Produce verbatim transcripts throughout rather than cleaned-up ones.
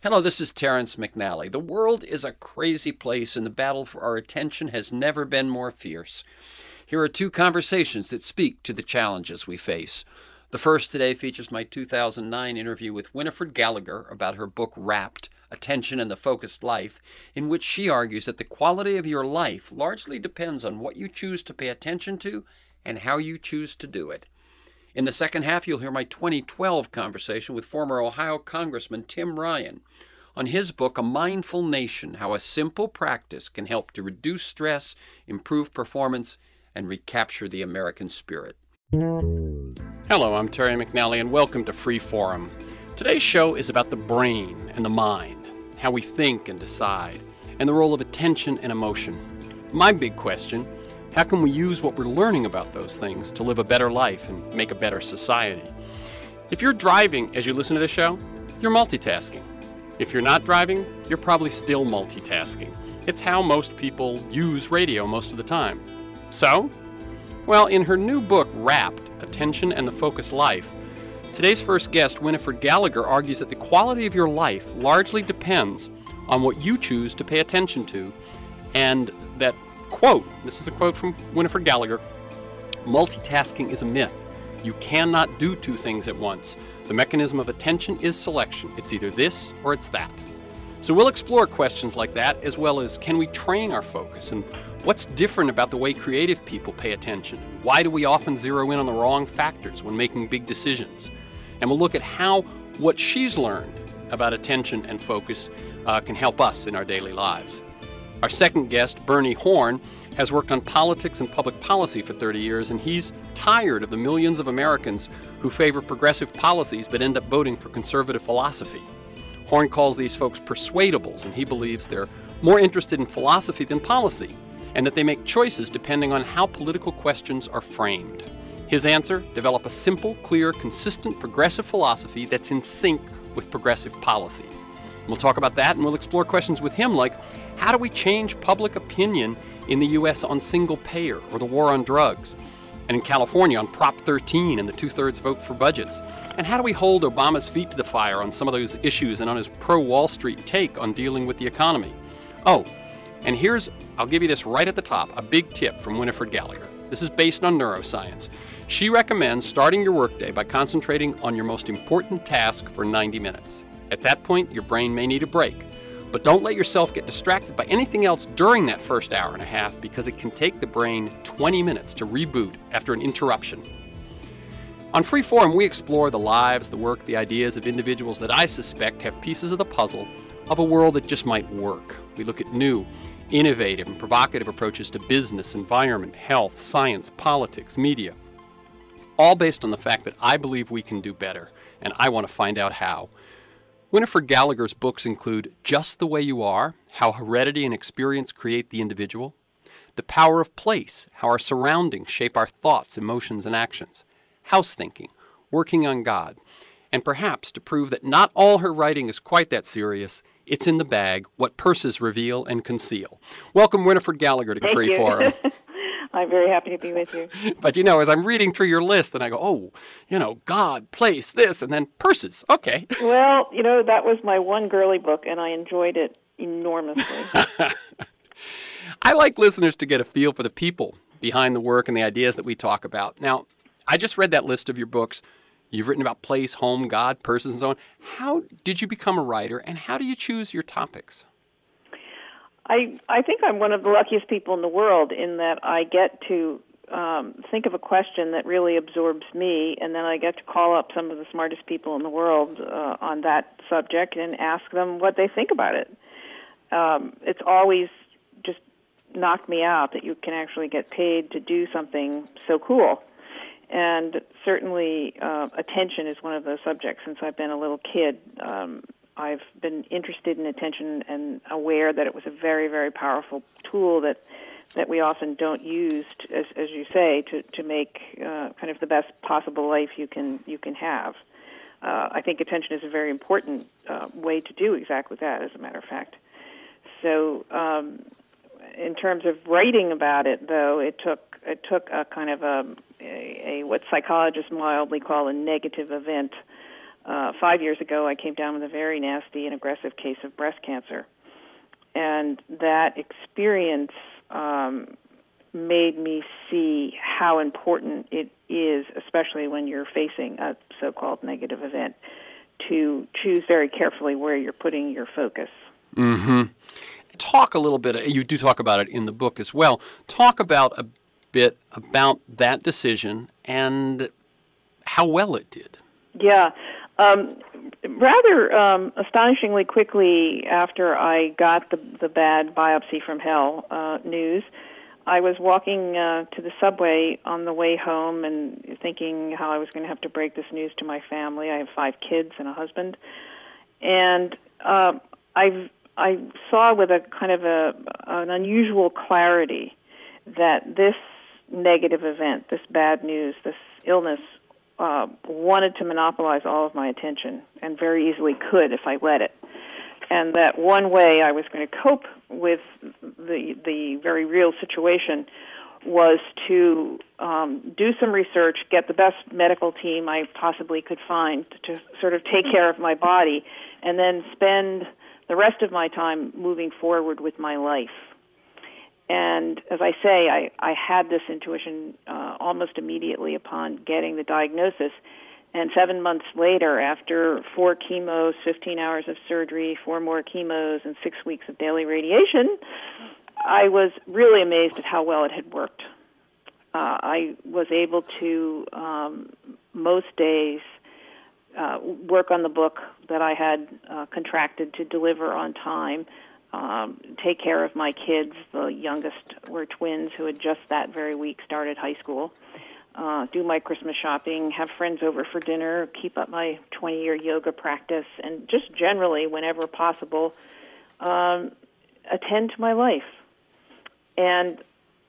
Hello, this is Terrence McNally. The world is a crazy place, and the battle for our attention has never been more fierce. Here are two conversations that speak to the challenges we face. The first today features my two thousand nine interview with Winifred Gallagher about her book Wrapped, Attention and the Focused Life, in which she argues that the quality of your life largely depends on what you choose to pay attention to and how you choose to do it. In the second half, you'll hear my twenty twelve conversation with former Ohio Congressman Tim Ryan on his book, A Mindful Nation, How a Simple Practice Can Help to Reduce Stress, Improve Performance, and Recapture the American Spirit. Hello, I'm Terry McNally, and welcome to Free Forum. Today's show is about the brain and the mind, how we think and decide, and the role of attention and emotion. My big question: how can we use what we're learning about those things to live a better life and make a better society? If you're driving as you listen to the show, you're multitasking. If you're not driving, you're probably still multitasking. It's how most people use radio most of the time. So? Well, in her new book, Wrapped, Attention and the Focused Life, today's first guest, Winifred Gallagher, argues that the quality of your life largely depends on what you choose to pay attention to, and that, quote, this is a quote from Winifred Gallagher, multitasking is a myth. You cannot do two things at once. The mechanism of attention is selection. It's either this or it's that. So we'll explore questions like that, as well as can we train our focus, and what's different about the way creative people pay attention? Why do we often zero in on the wrong factors when making big decisions? And we'll look at how what she's learned about attention and focus uh, can help us in our daily lives. Our second guest, Bernie Horn, has worked on politics and public policy for thirty years, and he's tired of the millions of Americans who favor progressive policies but end up voting for conservative philosophy. Horn calls these folks persuadables, and he believes they're more interested in philosophy than policy, and that they make choices depending on how political questions are framed. His answer: develop a simple, clear, consistent, progressive philosophy that's in sync with progressive policies. And we'll talk about that, and we'll explore questions with him like, how do we change public opinion in the U S on single payer or the war on drugs, and in California on Prop thirteen and the two-thirds vote for budgets? And how do we hold Obama's feet to the fire on some of those issues and on his pro-Wall Street take on dealing with the economy? Oh, and here's, I'll give you this right at the top, a big tip from Winifred Gallagher. This is based on neuroscience. She recommends starting your workday by concentrating on your most important task for ninety minutes. At that point, your brain may need a break. But don't let yourself get distracted by anything else during that first hour and a half, because it can take the brain twenty minutes to reboot after an interruption. On Freeform, we explore the lives, the work, the ideas of individuals that I suspect have pieces of the puzzle of a world that just might work. We look at new, innovative, and provocative approaches to business, environment, health, science, politics, media, all based on the fact that I believe we can do better, and I want to find out how. Winifred Gallagher's books include Just the Way You Are, How Heredity and Experience Create the Individual; The Power of Place, How Our Surroundings Shape Our Thoughts, Emotions, and Actions; House Thinking, Working on God; and perhaps to prove that not all her writing is quite that serious, it's in the bag, What Purses Reveal and Conceal. Welcome, Winifred Gallagher, to Thank Free you. Forum. I'm very happy to be with you. But, you know, as I'm reading through your list, and I go, oh, you know, God, place, this, and then purses. Okay. Well, you know, that was my one girly book, and I enjoyed it enormously. I like listeners to get a feel for the people behind the work and the ideas that we talk about. Now, I just read that list of your books. You've written about place, home, God, purses, and so on. How did you become a writer, and how do you choose your topics? I I think I'm one of the luckiest people in the world in that I get to um, think of a question that really absorbs me, and then I get to call up some of the smartest people in the world uh, on that subject and ask them what they think about it. Um, it's always just knocked me out that you can actually get paid to do something so cool. And certainly uh, attention is one of those subjects. Since I've been a little kid, um, I've been interested in attention and aware that it was a very, very powerful tool that that we often don't use, to, as, as you say, to to make uh, kind of the best possible life you can you can have. Uh, I think attention is a very important uh, way to do exactly that, as a matter of fact. So, um, in terms of writing about it, though, it took it took a kind of a, a, a what psychologists mildly call a negative event uh, five years ago, I came down with a very nasty and aggressive case of breast cancer. And that experience um, made me see how important it is, especially when you're facing a so-called negative event, to choose very carefully where you're putting your focus. Mm-hmm. Talk a little bit, you do talk about it in the book as well. Talk about a bit about that decision and how well it did. Yeah. Um, rather um, astonishingly quickly after I got the, the bad biopsy from hell uh, news, I was walking uh, to the subway on the way home and thinking how I was going to have to break this news to my family. I have five kids and a husband. And uh, I I saw with a kind of a an unusual clarity that this negative event, this bad news, this illness, uh, wanted to monopolize all of my attention and very easily could if I let it. And that one way I was going to cope with the the very real situation was to um, do some research, get the best medical team I possibly could find to sort of take care of my body, and then spend the rest of my time moving forward with my life. And as I say, I, I had this intuition uh, almost immediately upon getting the diagnosis. And seven months later, after four chemos, fifteen hours of surgery, four more chemos, and six weeks of daily radiation, I was really amazed at how well it had worked. Uh, I was able to, um, most days, uh, work on the book that I had uh, contracted to deliver on time, um, take care of my kids. The youngest were twins who had just that very week started high school. Uh, do my Christmas shopping, have friends over for dinner, keep up my twenty-year yoga practice, and just generally, whenever possible, um, attend to my life. And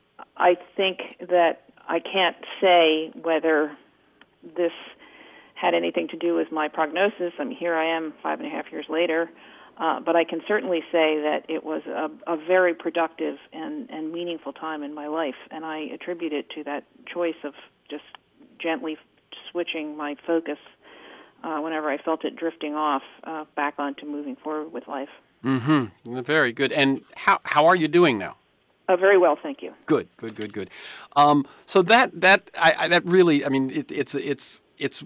I think that I can't say whether this had anything to do with my prognosis. I mean, here I am five and a half years later, uh, but I can certainly say that it was a, a very productive and, and meaningful time in my life, and I attribute it to that choice of just gently switching my focus uh, whenever I felt it drifting off uh, back onto moving forward with life. Mm-hmm. Very good. And how how are you doing now? Uh, very well, thank you. Good, good, good, good. Um, so that that I, I that really, I mean, it, it's it's it's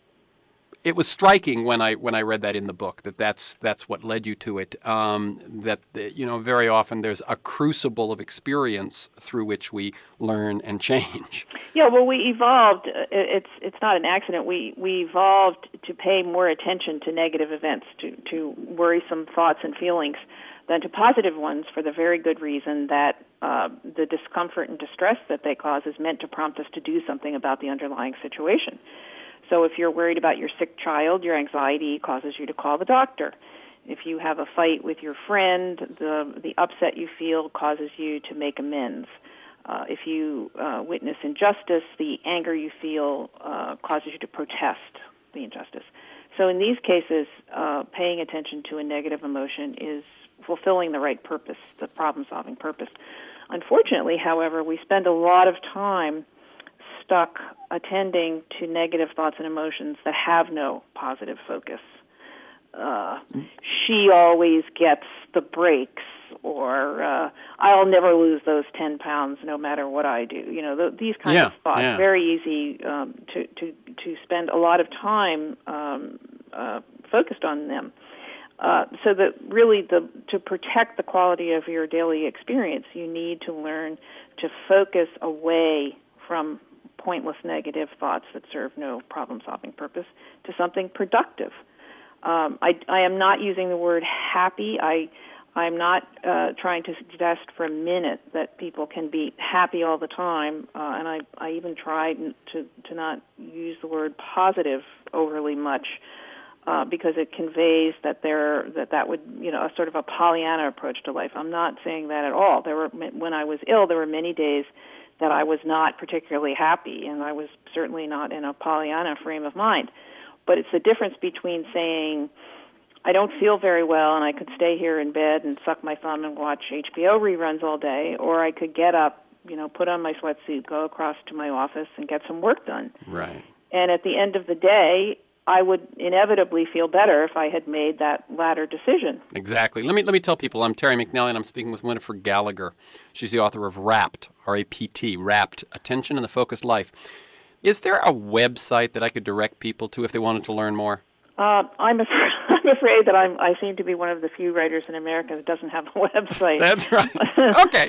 it was striking when I when I read that in the book that that's that's what led you to it. Um, that you know, very often there's a crucible of experience through which we learn and change. Yeah, well, we evolved. It's it's not an accident. We we evolved to pay more attention to negative events, to to worrisome thoughts and feelings, than to positive ones, for the very good reason that uh, the discomfort and distress that they cause is meant to prompt us to do something about the underlying situation. So if you're worried about your sick child, your anxiety causes you to call the doctor. If you have a fight with your friend, the the upset you feel causes you to make amends. Uh, if you uh, witness injustice, the anger you feel uh, causes you to protest the injustice. So in these cases, uh, paying attention to a negative emotion is fulfilling the right purpose, the problem-solving purpose. Unfortunately, however, we spend a lot of time stuck attending to negative thoughts and emotions that have no positive focus. Uh, she always gets the breaks, or uh, I'll never lose those ten pounds no matter what I do. You know, th- these kinds yeah, of thoughts, yeah. very easy um, to, to, to spend a lot of time um, uh, focused on them. Uh, so that really, the, to protect the quality of your daily experience, you need to learn to focus away from pointless negative thoughts that serve no problem-solving purpose to something productive. Um, I, I am not using the word happy. I, I'm not uh, trying to suggest for a minute that people can be happy all the time, uh, and I, I even tried to, to not use the word positive overly much, uh, because it conveys that there that that would, you know, a sort of a Pollyanna approach to life. I'm not saying that at all. There were, when I was ill, there were many days that I was not particularly happy, and I was certainly not in a Pollyanna frame of mind. But it's the difference between saying, I don't feel very well and I could stay here in bed and suck my thumb and watch H B O reruns all day, or I could get up, you know, put on my sweatsuit, go across to my office and get some work done. Right. And at the end of the day, I would inevitably feel better if I had made that latter decision. Exactly. Let me let me tell people, I'm Terry McNally, and I'm speaking with Winifred Gallagher. She's the author of Rapt, R A P T, Rapt, Attention and the Focused Life. Is there a website that I could direct people to if they wanted to learn more? Uh, I'm, afraid, I'm afraid that I'm, I seem to be one of the few writers in America that doesn't have a website. That's right. Okay.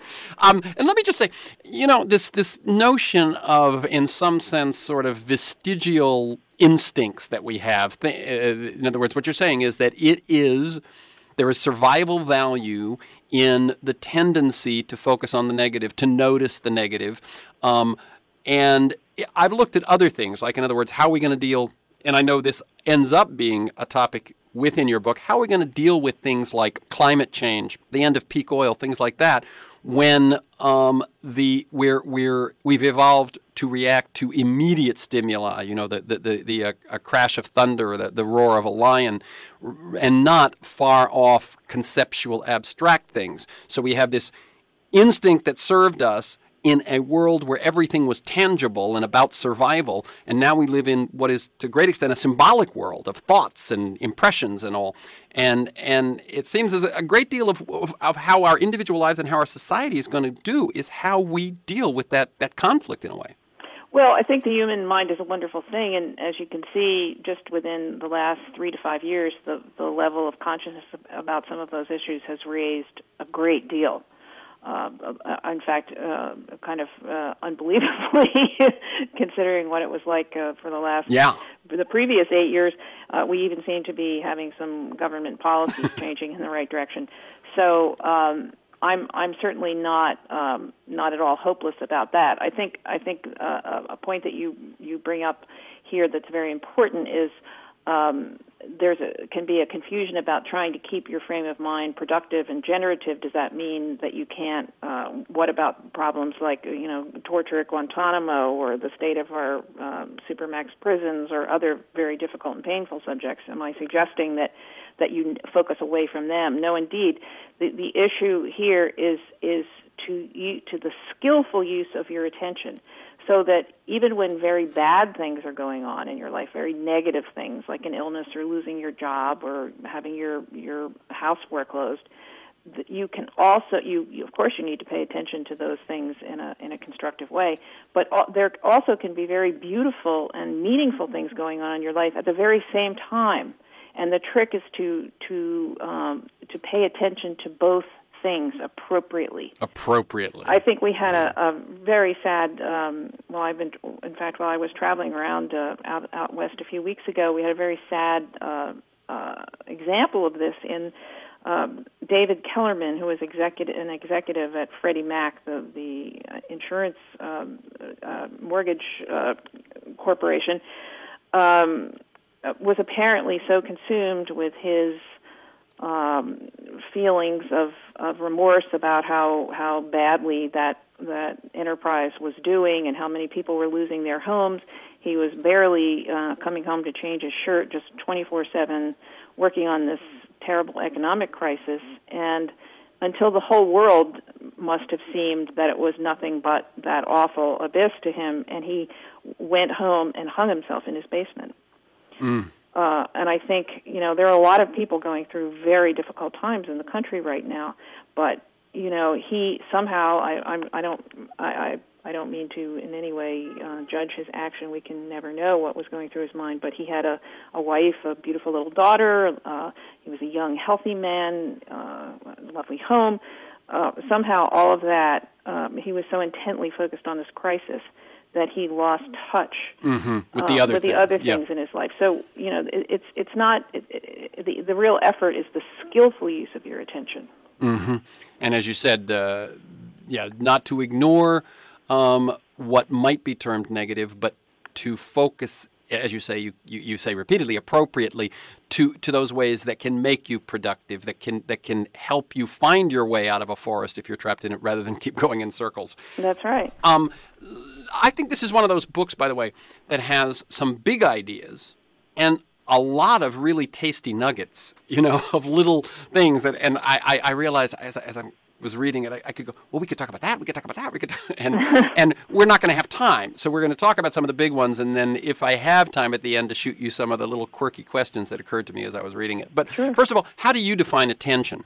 Um, and let me just say, you know, this this notion of, in some sense, sort of vestigial instincts that we have. Th- uh, in other words, what you're saying is that it is, there is survival value in the tendency to focus on the negative, to notice the negative. Um, and I've looked at other things, like, in other words, how are we going to deal, and I know this ends up being a topic within your book, how are we going to deal with things like climate change, the end of peak oil, things like that, when um, the we're we're we've evolved to react to immediate stimuli, you know, the the the, the uh, a crash of thunder, or the, the roar of a lion, and not far off conceptual abstract things. So we have this instinct that served us in a world where everything was tangible and about survival, and now we live in what is, to a great extent, a symbolic world of thoughts and impressions and all. And and it seems as a great deal of, of of how our individual lives and how our society is going to do is how we deal with that, that conflict in a way. Well, I think the human mind is a wonderful thing, and as you can see, just within the last three to five years, the, the level of consciousness about some of those issues has raised a great deal. Uh, in fact, uh, kind of uh, unbelievably, considering what it was like uh, for the last, yeah. the previous eight years, uh, we even seem to be having some government policies changing in the right direction. So um, I'm I'm certainly not um, not at all hopeless about that. I think I think uh, a point that you you bring up here that's very important is. Um, there's a, can be a confusion about trying to keep your frame of mind productive and generative. Does that mean that you can't? Uh, what about problems like, you know, torture at Guantanamo or the state of our um, supermax prisons or other very difficult and painful subjects? Am I suggesting that that you focus away from them? No, indeed. The the issue here is is to to the skillful use of your attention. So that even when very bad things are going on in your life, very negative things like an illness or losing your job or having your your housework closed, you can also you, you of course you need to pay attention to those things in a in a constructive way. But there also can be very beautiful and meaningful things going on in your life at the very same time. And the trick is to to um, to pay attention to both things appropriately. Appropriately. I think we had a, a very sad, um, well, I've been, in fact, while I was traveling around uh, out, out west a few weeks ago, we had a very sad uh, uh, example of this in um, David Kellerman, who was executive, an executive at Freddie Mac, the, the insurance um, uh, mortgage uh, corporation, um, was apparently so consumed with his Um, feelings of, of remorse about how, how badly that that enterprise was doing and how many people were losing their homes. He was barely uh, coming home to change his shirt, just twenty-four seven working on this terrible economic crisis. And until the whole world must have seemed that it was nothing but that awful abyss to him, and he went home and hung himself in his basement. Mm. Uh, and I think, you know, there are a lot of people going through very difficult times in the country right now. But, you know, he somehow, I, I'm, I don't, I, I, I don't mean to in any way uh, judge his action. We can never know what was going through his mind. But he had a, a wife, a beautiful little daughter. Uh, he was a young, healthy man, uh, a lovely home. Uh, somehow, all of that, um, he was so intently focused on this crisis that he lost touch mm-hmm. with the other uh, with things, the other things yep. in his life. So you know, it, it's it's not it, it, the the real effort is the skillful use of your attention. Mm-hmm. And as you said, uh, yeah, not to ignore um, what might be termed negative, but to focus, as you say, you, you, you say repeatedly, appropriately, to, to those ways that can make you productive, that can that can help you find your way out of a forest if you're trapped in it, rather than keep going in circles. That's right. Um, I think this is one of those books, by the way, that has some big ideas and a lot of really tasty nuggets, you know, of little things that, and I, I, I realize as, as I'm was reading it, I, I could go, well, we could talk about that, we could talk about that, we could, talk, and and we're not going to have time, so we're going to talk about some of the big ones, and then if I have time at the end to shoot you some of the little quirky questions that occurred to me as I was reading it. But Sure. First of all, how do you define attention?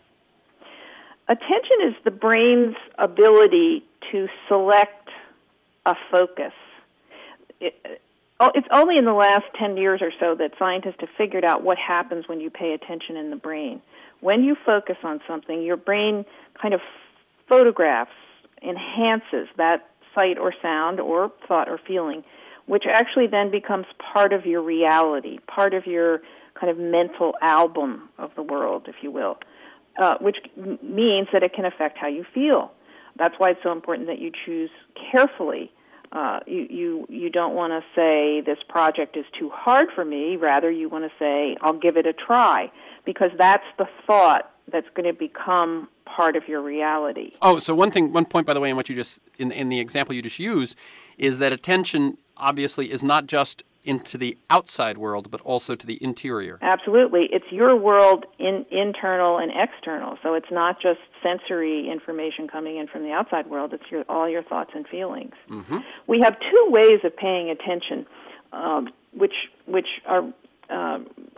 Attention is the brain's ability to select a focus. It, oh, it's only in the last ten years or so that scientists have figured out what happens when you pay attention in the brain. When you focus on something, your brain kind of photographs, enhances that sight or sound or thought or feeling, which actually then becomes part of your reality, part of your kind of mental album of the world, if you will, uh, which m- means that it can affect how you feel. That's why it's so important that you choose carefully. Uh, you, you, you don't want to say, this project is too hard for me. Rather, you want to say, I'll give it a try, because that's the thought that's going to become part of your reality. Oh, so one thing, one point, by the way, in what you just, in, in the example you just used, is that attention obviously is not just into the outside world, but also to the interior. Absolutely. It's your world, in, internal and external. So it's not just sensory information coming in from the outside world. It's your, all your thoughts and feelings. Mm-hmm. We have two ways of paying attention, um, which which are uh,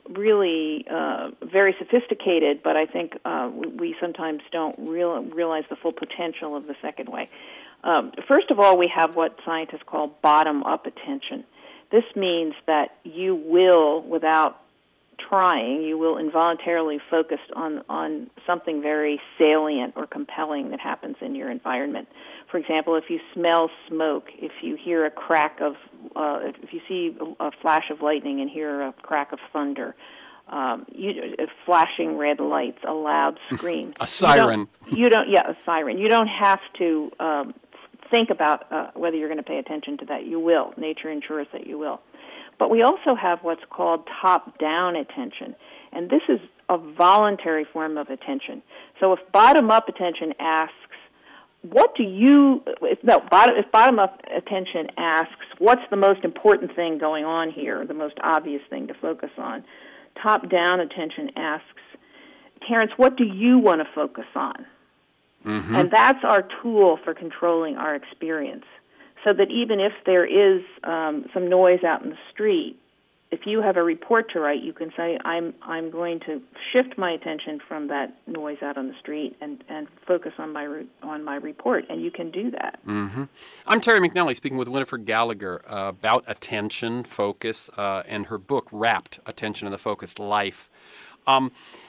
really uh, very sophisticated, but I think uh, we sometimes don't real, realize the full potential of the second way. Um, first of all, we have what scientists call bottom-up attention. This means that you will, without trying, you will involuntarily focus on, on something very salient or compelling that happens in your environment. For example, if you smell smoke, if you hear a crack of, uh, if you see a flash of lightning and hear a crack of thunder, um, you, uh, flashing red lights, a loud scream. A siren. You don't, you don't, yeah, a siren. You don't have to um, think about uh, whether you're going to pay attention to that. You will. Nature ensures that you will. But we also have what's called top-down attention, and this is a voluntary form of attention. So if bottom-up attention asks, what do you, if, no, bottom, if bottom-up attention asks, what's the most important thing going on here, the most obvious thing to focus on, top-down attention asks, Terence, what do you want to focus on? Mm-hmm. And that's our tool for controlling our experience. So that even if there is um, some noise out in the street, if you have a report to write, you can say, I'm I'm going to shift my attention from that noise out on the street and, and focus on my re- on my report, and you can do that. Mm-hmm. I'm Terry McNally, speaking with Winifred Gallagher uh, about attention, focus, uh, and her book, Wrapped, Attention and the Focused Life. Um,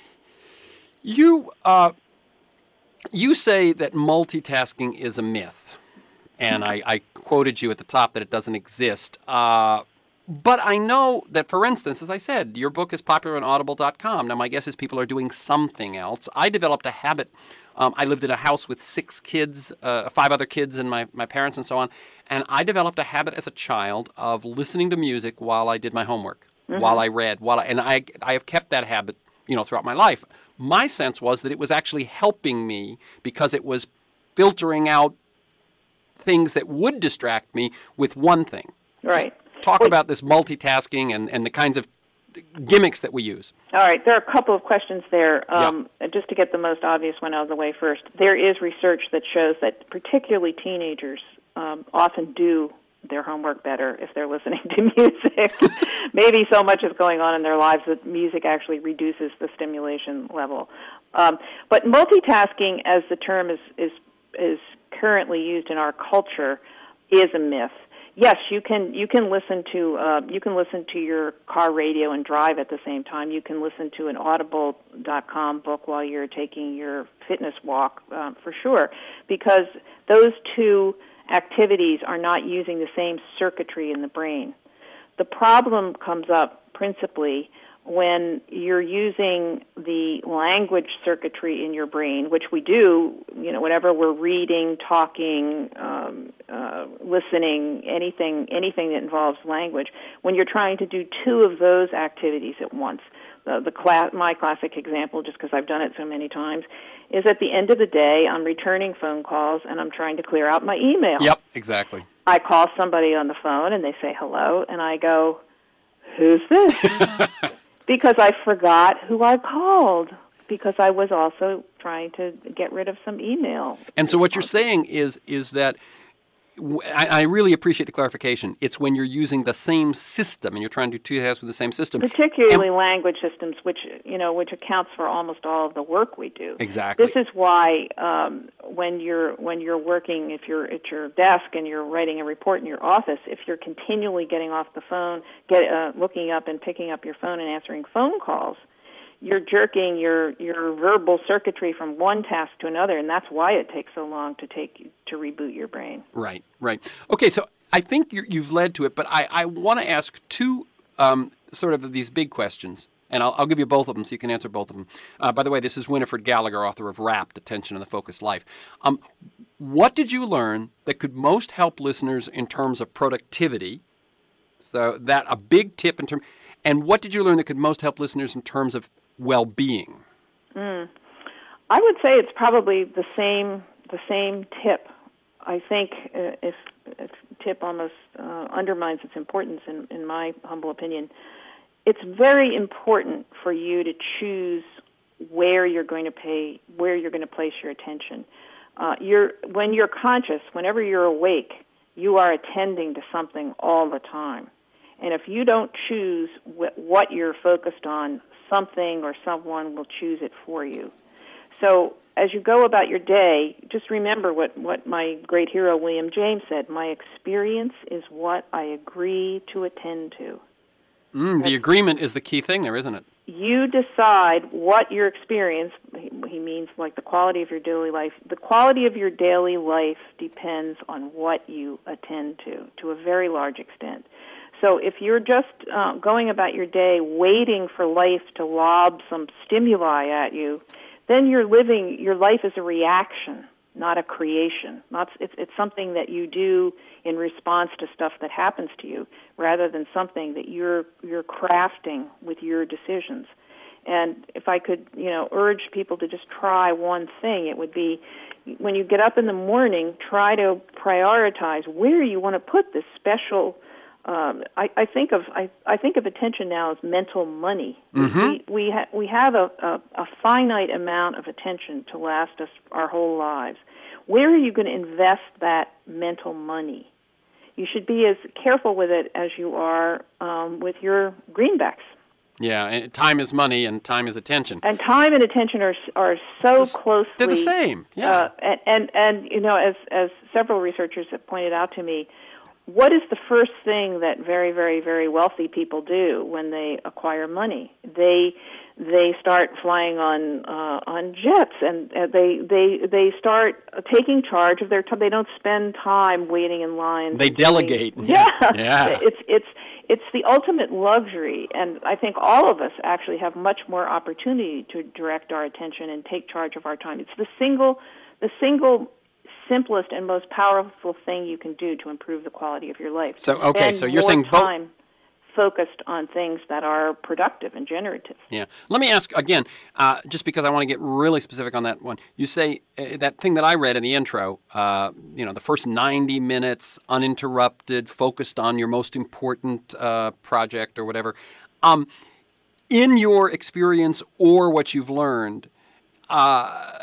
you uh, you say that multitasking is a myth. And I, I quoted you at the top that it doesn't exist. Uh, but I know that, for instance, as I said, your book is popular on audible dot com. Now, my guess is people are doing something else. I developed a habit. Um, I lived in a house with six kids, uh, five other kids and my, my parents and so on. And I developed a habit as a child of listening to music while I did my homework, mm-hmm. while I read. while I, And I, I have kept that habit, you know, throughout my life. My sense was that it was actually helping me because it was filtering out things that would distract me with one thing. Right. Just talk Wait. about this multitasking and, and the kinds of gimmicks that we use. All right. There are a couple of questions there. Um, yeah. Just to get the most obvious one out of the way first, there is research that shows that particularly teenagers um, often do their homework better if they're listening to music. Maybe so much is going on in their lives that music actually reduces the stimulation level. Um, but multitasking, as the term is is is currently used in our culture, is a myth. Yes, you can you can listen to uh, you can listen to your car radio and drive at the same time. You can listen to an audible dot com book while you're taking your fitness walk, uh, for sure, because those two activities are not using the same circuitry in the brain. The problem comes up principally when you're using the language circuitry in your brain, which we do, you know, whenever we're reading, talking, um, uh, listening, anything, anything that involves language, when you're trying to do two of those activities at once. The, the class, my classic example, just because I've done it so many times, is at the end of the day, I'm returning phone calls and I'm trying to clear out my email. Yep, exactly. I call somebody on the phone and they say hello, and I go, who's this? Because I forgot who I called. because I was also trying to get rid of some email. And so what you're saying is is that I, I really appreciate the clarification. It's when you're using the same system and you're trying to do two tasks with the same system. Particularly and, language systems, which you know, which accounts for almost all of the work we do. Exactly. This is why um, when you're when you're working, if you're at your desk and you're writing a report in your office, if you're continually getting off the phone, get uh, looking up and picking up your phone and answering phone calls, you're jerking your, your verbal circuitry from one task to another, and that's why it takes so long to take to reboot your brain. Right, right. Okay, so I think you're, you've led to it, but I, I want to ask two um, sort of these big questions, and I'll, I'll give you both of them so you can answer both of them. Uh, by the way, this is Winifred Gallagher, author of Wrapped, Attention and the Focused Life. Um, what did you learn that could most help listeners in terms of productivity? So that a big tip in terms, and what did you learn that could most help listeners in terms of well-being? Mm. I would say it's probably the same the same tip. I think uh, if, if tip almost uh, undermines its importance, in, in my humble opinion, it's very important for you to choose where you're going to pay, where you're going to place your attention. Uh, you're when you're conscious, whenever you're awake, you are attending to something all the time. And if you don't choose wh- what you're focused on, something or someone will choose it for you. So as you go about your day, just remember what, what my great hero William James said, my experience is what I agree to attend to. Mm, the agreement is the key thing there, isn't it? You decide what your experience, he means like the quality of your daily life, the quality of your daily life depends on what you attend to, to a very large extent. So if you're just uh, going about your day waiting for life to lob some stimuli at you, then you're living, your life is a reaction, not a creation. Not, it's, it's something that you do in response to stuff that happens to you, rather than something that you're you're crafting with your decisions. And if I could, you know, urge people to just try one thing, it would be when you get up in the morning, try to prioritize where you want to put this special. Um, I, I think of I, I think of attention now as mental money. Mm-hmm. We we, ha- we have a, a, a finite amount of attention to last us our whole lives. Where are you going to invest that mental money? You should be as careful with it as you are um, with your greenbacks. Yeah, and time is money, and time is attention. And time and attention are are so They're, closely. They're the same. Yeah. Uh, and, and and you know, as as several researchers have pointed out to me, what is the first thing that very, very, very wealthy people do when they acquire money? They they start flying on uh, on jets, and uh, they they they start taking charge of their time. They don't spend time waiting in line. They delegate. Yeah, yeah. It's it's it's the ultimate luxury, and I think all of us actually have much more opportunity to direct our attention and take charge of our time. It's the single the single. simplest and most powerful thing you can do to improve the quality of your life. So okay, Spend so you're more saying both time focused on things that are productive and generative. Yeah. Let me ask again, uh, just because I want to get really specific on that one. You say uh, that thing that I read in the intro. Uh, you know, the first ninety minutes uninterrupted, focused on your most important uh, project or whatever. Um, in your experience or what you've learned. Uh,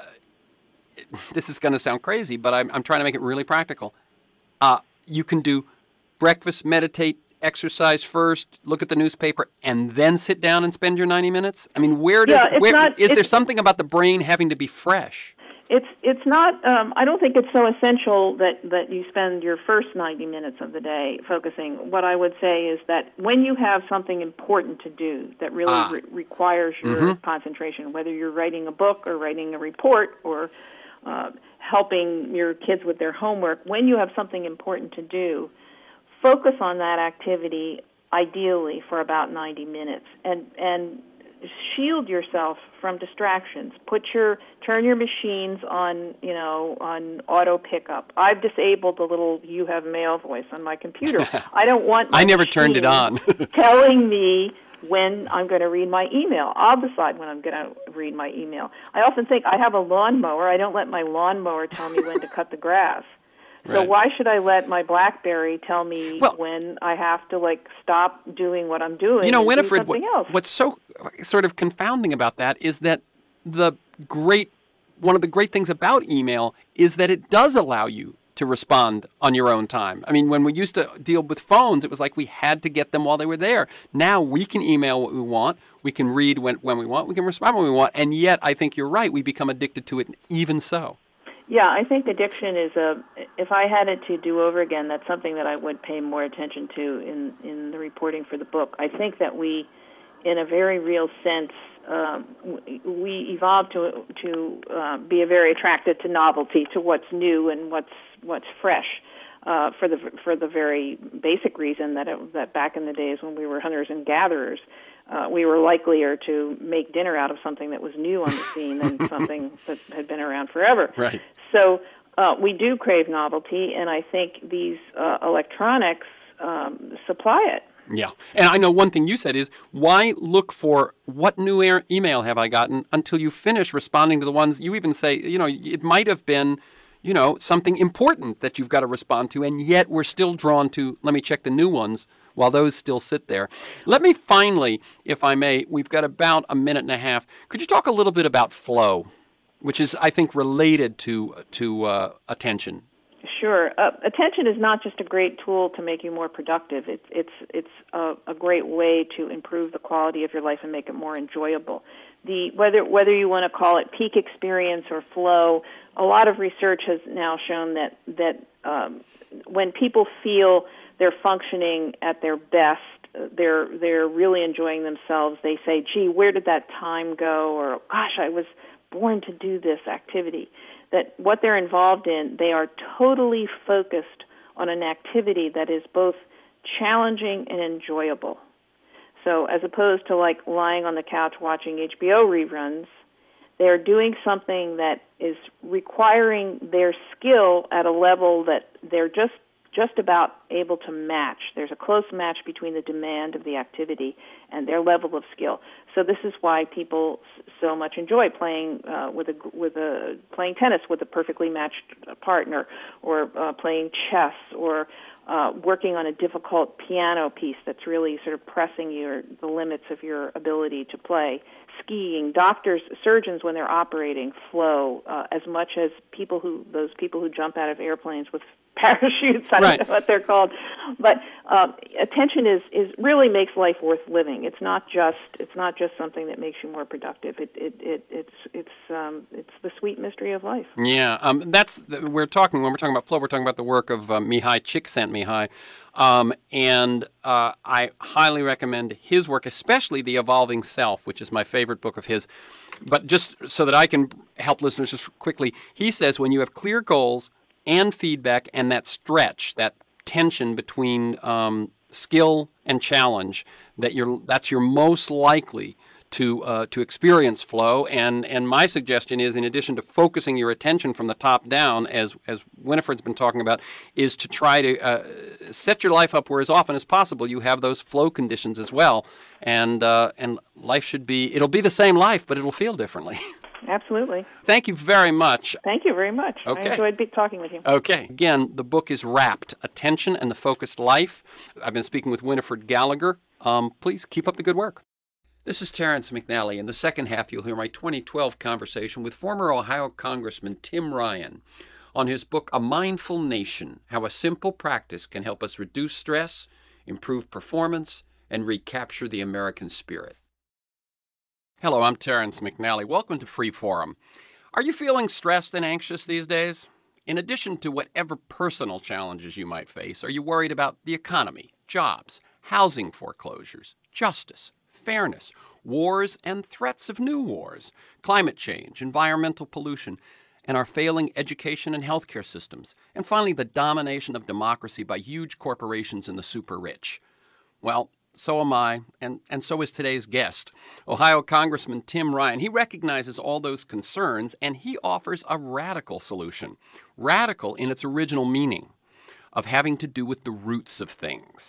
This is going to sound crazy, but I'm, I'm trying to make it really practical. Uh, you can do breakfast, meditate, exercise first, look at the newspaper, and then sit down and spend your ninety minutes? I mean, where does Yeah, it's where, not, is it's, there something about the brain having to be fresh? It's it's not. Um, I don't think it's so essential that, that you spend your first ninety minutes of the day focusing. What I would say is that when you have something important to do that really Ah. re- requires your Mm-hmm. concentration, whether you're writing a book or writing a report or Uh, helping your kids with their homework, when you have something important to do, focus on that activity ideally for about ninety minutes and and shield yourself from distractions. Put your turn your machines on, you know, on auto pickup. I've disabled the little you have mail voice on my computer. I don't want my I never turned it on. telling me when I'm going to read my email. I'll decide when I'm going to read my email. I often think I have a lawnmower. I don't let my lawnmower tell me when to cut the grass. So Right. why should I let my BlackBerry tell me Well, when I have to like stop doing what I'm doing You know, and Winifred, do something what, else? what's so sort of confounding about that is that the great, one of the great things about email is that it does allow you to respond on your own time. I mean, when we used to deal with phones, it was like we had to get them while they were there. Now we can email what we want. We can read when, when we want. We can respond when we want. And yet, I think you're right. We become addicted to it even so. Yeah, I think addiction is a, if I had it to do over again, that's something that I would pay more attention to in, in the reporting for the book. I think that we, in a very real sense, um, we evolved to to uh, be very attracted to novelty, to what's new and what's what's fresh, uh, for the for the very basic reason that it, that back in the days when we were hunters and gatherers, uh, we were likelier to make dinner out of something that was new on the scene than something that had been around forever. Right. So uh, we do crave novelty, and I think these uh, electronics um, supply it. Yeah. And I know one thing you said is, why look for what new air email have I gotten until you finish responding to the ones you even say, you know, it might have been, you know, something important that you've got to respond to, and yet we're still drawn to, let me check the new ones while those still sit there. Let me finally, if I may, we've got about a minute and a half. Could you talk a little bit about flow, which is, I think, related to, to uh, attention? Sure. Uh, attention is not just a great tool to make you more productive. It's it's it's a, a great way to improve the quality of your life and make it more enjoyable. The whether whether you want to call it peak experience or flow, a lot of research has now shown that that um, when people feel they're functioning at their best, they're they're really enjoying themselves. They say, "Gee, where did that time go?" Or, "Gosh, I was born to do this activity." That what they're involved in, they are totally focused on an activity that is both challenging and enjoyable. So as opposed to like lying on the couch watching H B O reruns, they're doing something that is requiring their skill at a level that they're just just about able to match. There's a close match between the demand of the activity and their level of skill. So this is why people so much enjoy playing uh, with a with a playing tennis with a perfectly matched partner, or uh, playing chess, or uh, working on a difficult piano piece that's really sort of pressing your the limits of your ability to play. Skiing, doctors, surgeons when they're operating flow uh, as much as people who those people who jump out of airplanes with parachutes. I Right. don't know what they're called, but um, attention is, is really makes life worth living. It's not just it's not just something that makes you more productive. It it, it it's it's um, it's the sweet mystery of life. Yeah, um, that's we're talking when we're talking about flow. We're talking about the work of uh, Mihai Csikszentmihalyi, um, and uh, I highly recommend his work, especially The Evolving Self, which is my favorite book of his. But just so that I can help listeners just quickly, he says when you have clear goals and feedback and that stretch, that tension between um, skill and challenge, that you're that's you're most likely to uh, to experience flow. And and my suggestion is, in addition to focusing your attention from the top down, as as Winifred's been talking about, is to try to uh, set your life up where as often as possible you have those flow conditions as well. And uh, and life should be, it'll be the same life, but it'll feel differently. Absolutely. Thank you very much. Thank you very much. Okay. I enjoyed be- talking with you. Okay. Again, the book is Wrapped, Attention and the Focused Life. I've been speaking with Winifred Gallagher. Um, please keep up the good work. This is Terrence McNally. In the second half, you'll hear my twenty twelve conversation with former Ohio Congressman Tim Ryan on his book, A Mindful Nation, How a Simple Practice Can Help Us Reduce Stress, Improve Performance, and Recapture the American Spirit. Hello, I'm Terrence McNally. Welcome to Free Forum. Are you feeling stressed and anxious these days? In addition to whatever personal challenges you might face, are you worried about the economy, jobs, housing foreclosures, justice, fairness, wars and threats of new wars, climate change, environmental pollution, and our failing education and healthcare systems, and finally the domination of democracy by huge corporations and the super rich? Well, so am I, and, and so is today's guest, Ohio Congressman Tim Ryan. He recognizes all those concerns, and he offers a radical solution. Radical in its original meaning, of having to do with the roots of things.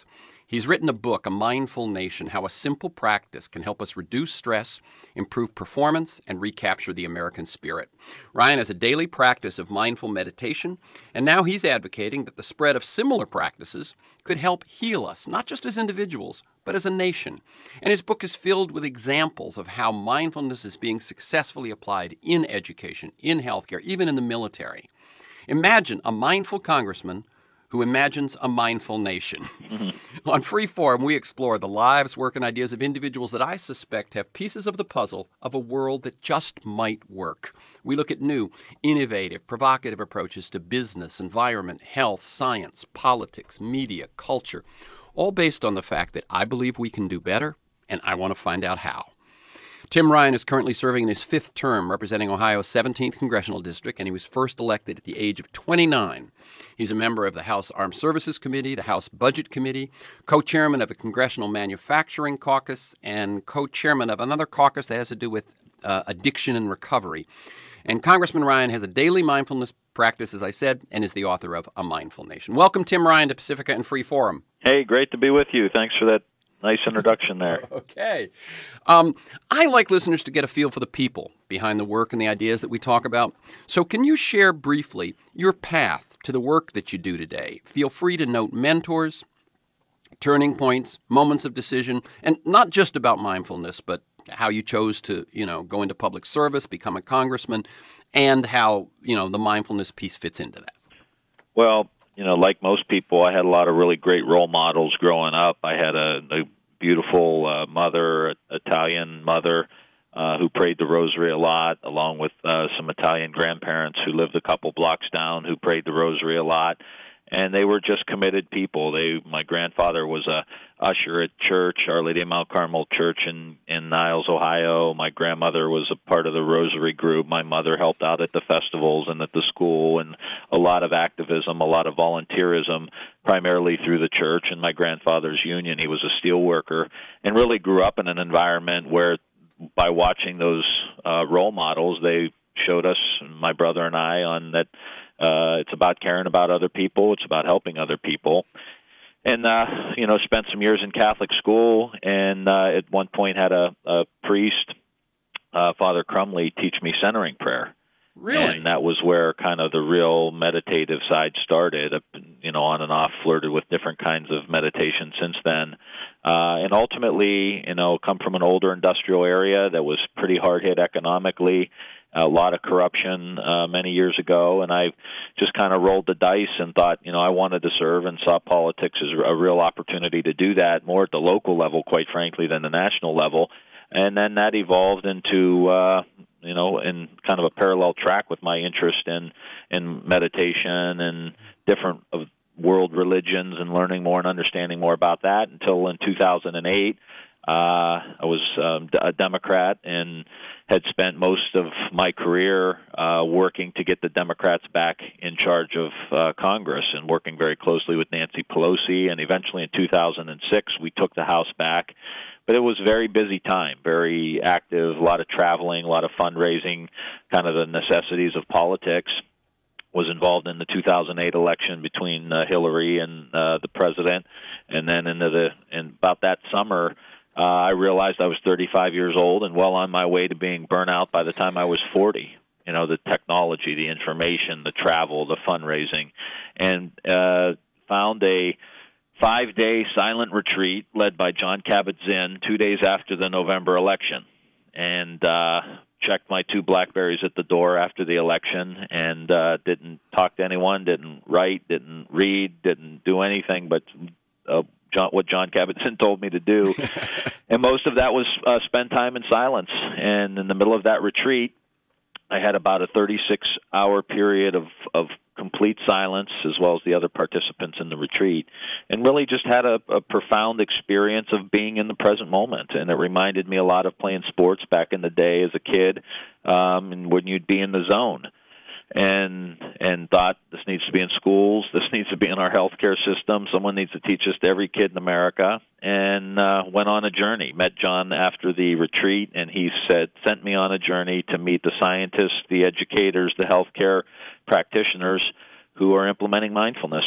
He's written a book, A Mindful Nation, How a Simple Practice Can Help Us Reduce Stress, Improve Performance, and Recapture the American Spirit. Ryan has a daily practice of mindful meditation, and now he's advocating that the spread of similar practices could help heal us, not just as individuals, but as a nation. And his book is filled with examples of how mindfulness is being successfully applied in education, in healthcare, even in the military. Imagine a mindful congressman who imagines a mindful nation. Mm-hmm. On Freeform, we explore the lives, work, and ideas of individuals that I suspect have pieces of the puzzle of a world that just might work. We look at new, innovative, provocative approaches to business, environment, health, science, politics, media, culture, all based on the fact that I believe we can do better, and I want to find out how. Tim Ryan is currently serving in his fifth term representing Ohio's seventeenth Congressional District, and he was first elected at the age of twenty-nine. He's a member of the House Armed Services Committee, the House Budget Committee, co-chairman of the Congressional Manufacturing Caucus, and co-chairman of another caucus that has to do with uh, addiction and recovery. And Congressman Ryan has a daily mindfulness practice, as I said, and is the author of A Mindful Nation. Welcome, Tim Ryan, to Pacifica and Free Forum. Hey, great to be with you. Thanks for that nice introduction there. Okay. Um, I like listeners to get a feel for the people behind the work and the ideas that we talk about. So can you share briefly your path to the work that you do today? Feel free to note mentors, turning points, moments of decision, and not just about mindfulness, but how you chose to, you know, go into public service, become a congressman, and how, you know, the mindfulness piece fits into that. Well, you know, like most people, I had a lot of really great role models growing up. I had a, a beautiful uh, mother, Italian mother, uh, who prayed the rosary a lot, along with uh, some Italian grandparents who lived a couple blocks down who prayed the rosary a lot. And they were just committed people. They, my grandfather was a usher at church, Our Lady of Mount Carmel Church in, in Niles, Ohio. My grandmother was a part of the Rosary group. My mother helped out at the festivals and at the school, and a lot of activism, a lot of volunteerism, primarily through the church. And my grandfather's union, he was a steel worker, and really grew up in an environment where, by watching those uh, role models, they showed us, my brother and I, on that Uh, it's about caring about other people. It's about helping other people. And, uh, you know, spent some years in Catholic school, and uh, at one point had a, a priest, uh, Father Crumley, teach me centering prayer. Really? And that was where kind of the real meditative side started. Uh, you know, on and off, flirted with different kinds of meditation since then. Uh, and ultimately, you know, come from an older industrial area that was pretty hard hit economically, a lot of corruption uh, many years ago, and I just kind of rolled the dice and thought, you know, I wanted to serve and saw politics as a real opportunity to do that, more at the local level, quite frankly, than the national level. And then that evolved into, uh, you know, in kind of a parallel track with my interest in, in meditation and different of world religions and learning more and understanding more about that until in two thousand eight, uh, I was um, a Democrat and had spent most of my career uh, working to get the Democrats back in charge of uh, Congress and working very closely with Nancy Pelosi. And eventually in two thousand six, we took the House back. But it was a very busy time, very active, a lot of traveling, a lot of fundraising, kind of the necessities of politics. Was involved in the two thousand eight election between uh, Hillary and uh, the president. And then into the, and about that summer, Uh, I realized I was thirty-five years old and well on my way to being burnt out by the time I was forty. You know, the technology, the information, the travel, the fundraising, and uh, found a five-day silent retreat led by John Kabat-Zinn two days after the November election, and uh, checked my two BlackBerries at the door after the election, and uh, didn't talk to anyone, didn't write, didn't read, didn't do anything but uh, John, what John Kabat-Zinn told me to do. And most of that was uh, spend time in silence. And in the middle of that retreat, I had about a thirty-six hour period of, of complete silence, as well as the other participants in the retreat, and really just had a, a profound experience of being in the present moment. And it reminded me a lot of playing sports back in the day as a kid, um, and when you'd be in the zone. And and thought, this needs to be in schools, this needs to be in our healthcare system, someone needs to teach this to every kid in America, and uh, went on a journey. Met John after the retreat, and he said, sent me on a journey to meet the scientists, the educators, the healthcare practitioners who are implementing mindfulness.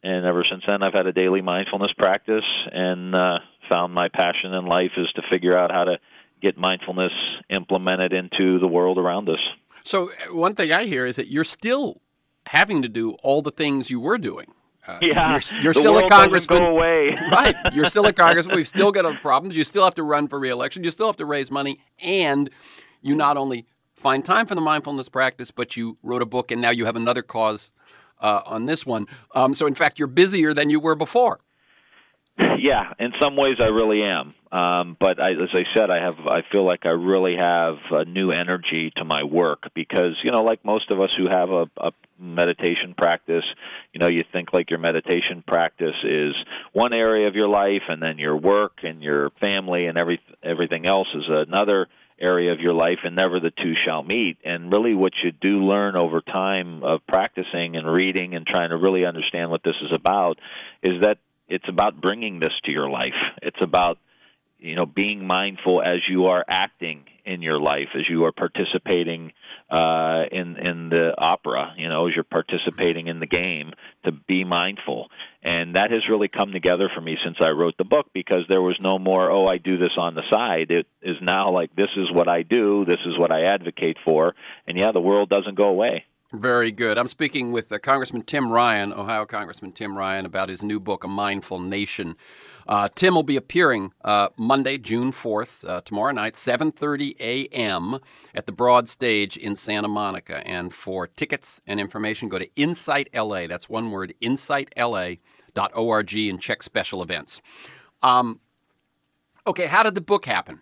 and ever since then, I've had a daily mindfulness practice, and uh, found my passion in life is to figure out how to get mindfulness implemented into the world around us. So one thing I hear is that you're still having to do all the things you were doing. Uh, yeah, you're, you're the still world a congressman. Doesn't go away. Right, you're still a congressman. We've still got other problems. You still have to run for re-election. You still have to raise money, and you not only find time for the mindfulness practice, but you wrote a book, and now you have another cause uh, on this one. Um, so, in fact, you're busier than you were before. Yeah, in some ways I really am. Um, but I, as I said, I have. I feel like I really have a new energy to my work because, you know, like most of us who have a, a meditation practice, you know, you think like your meditation practice is one area of your life, and then your work and your family and every everything else is another area of your life, and never the two shall meet. And really what you do learn over time of practicing and reading and trying to really understand what this is about is that it's about bringing this to your life. It's about, you know, being mindful as you are acting in your life, as you are participating uh, in in the opera, you know, as you're participating in the game, to be mindful. And that has really come together for me since I wrote the book, because there was no more, oh, I do this on the side. It is now like, this is what I do, this is what I advocate for, and yeah, the world doesn't go away. Very good. I'm speaking with uh, Congressman Tim Ryan, Ohio Congressman Tim Ryan, about his new book, A Mindful Nation. Uh, Tim will be appearing uh, Monday, June fourth, uh, tomorrow night, seven thirty a.m. at the Broad Stage in Santa Monica. And for tickets and information, go to Insight L A. That's one word, insight L A dot org, and check special events. Um, okay, how did the book happen?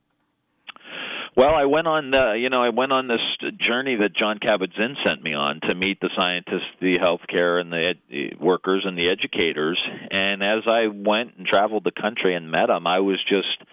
Well, I went on, uh, you know, I went on this journey that Jon Kabat-Zinn sent me on to meet the scientists, the healthcare, and the ed- workers and the educators. And as I went and traveled the country and met them, I was just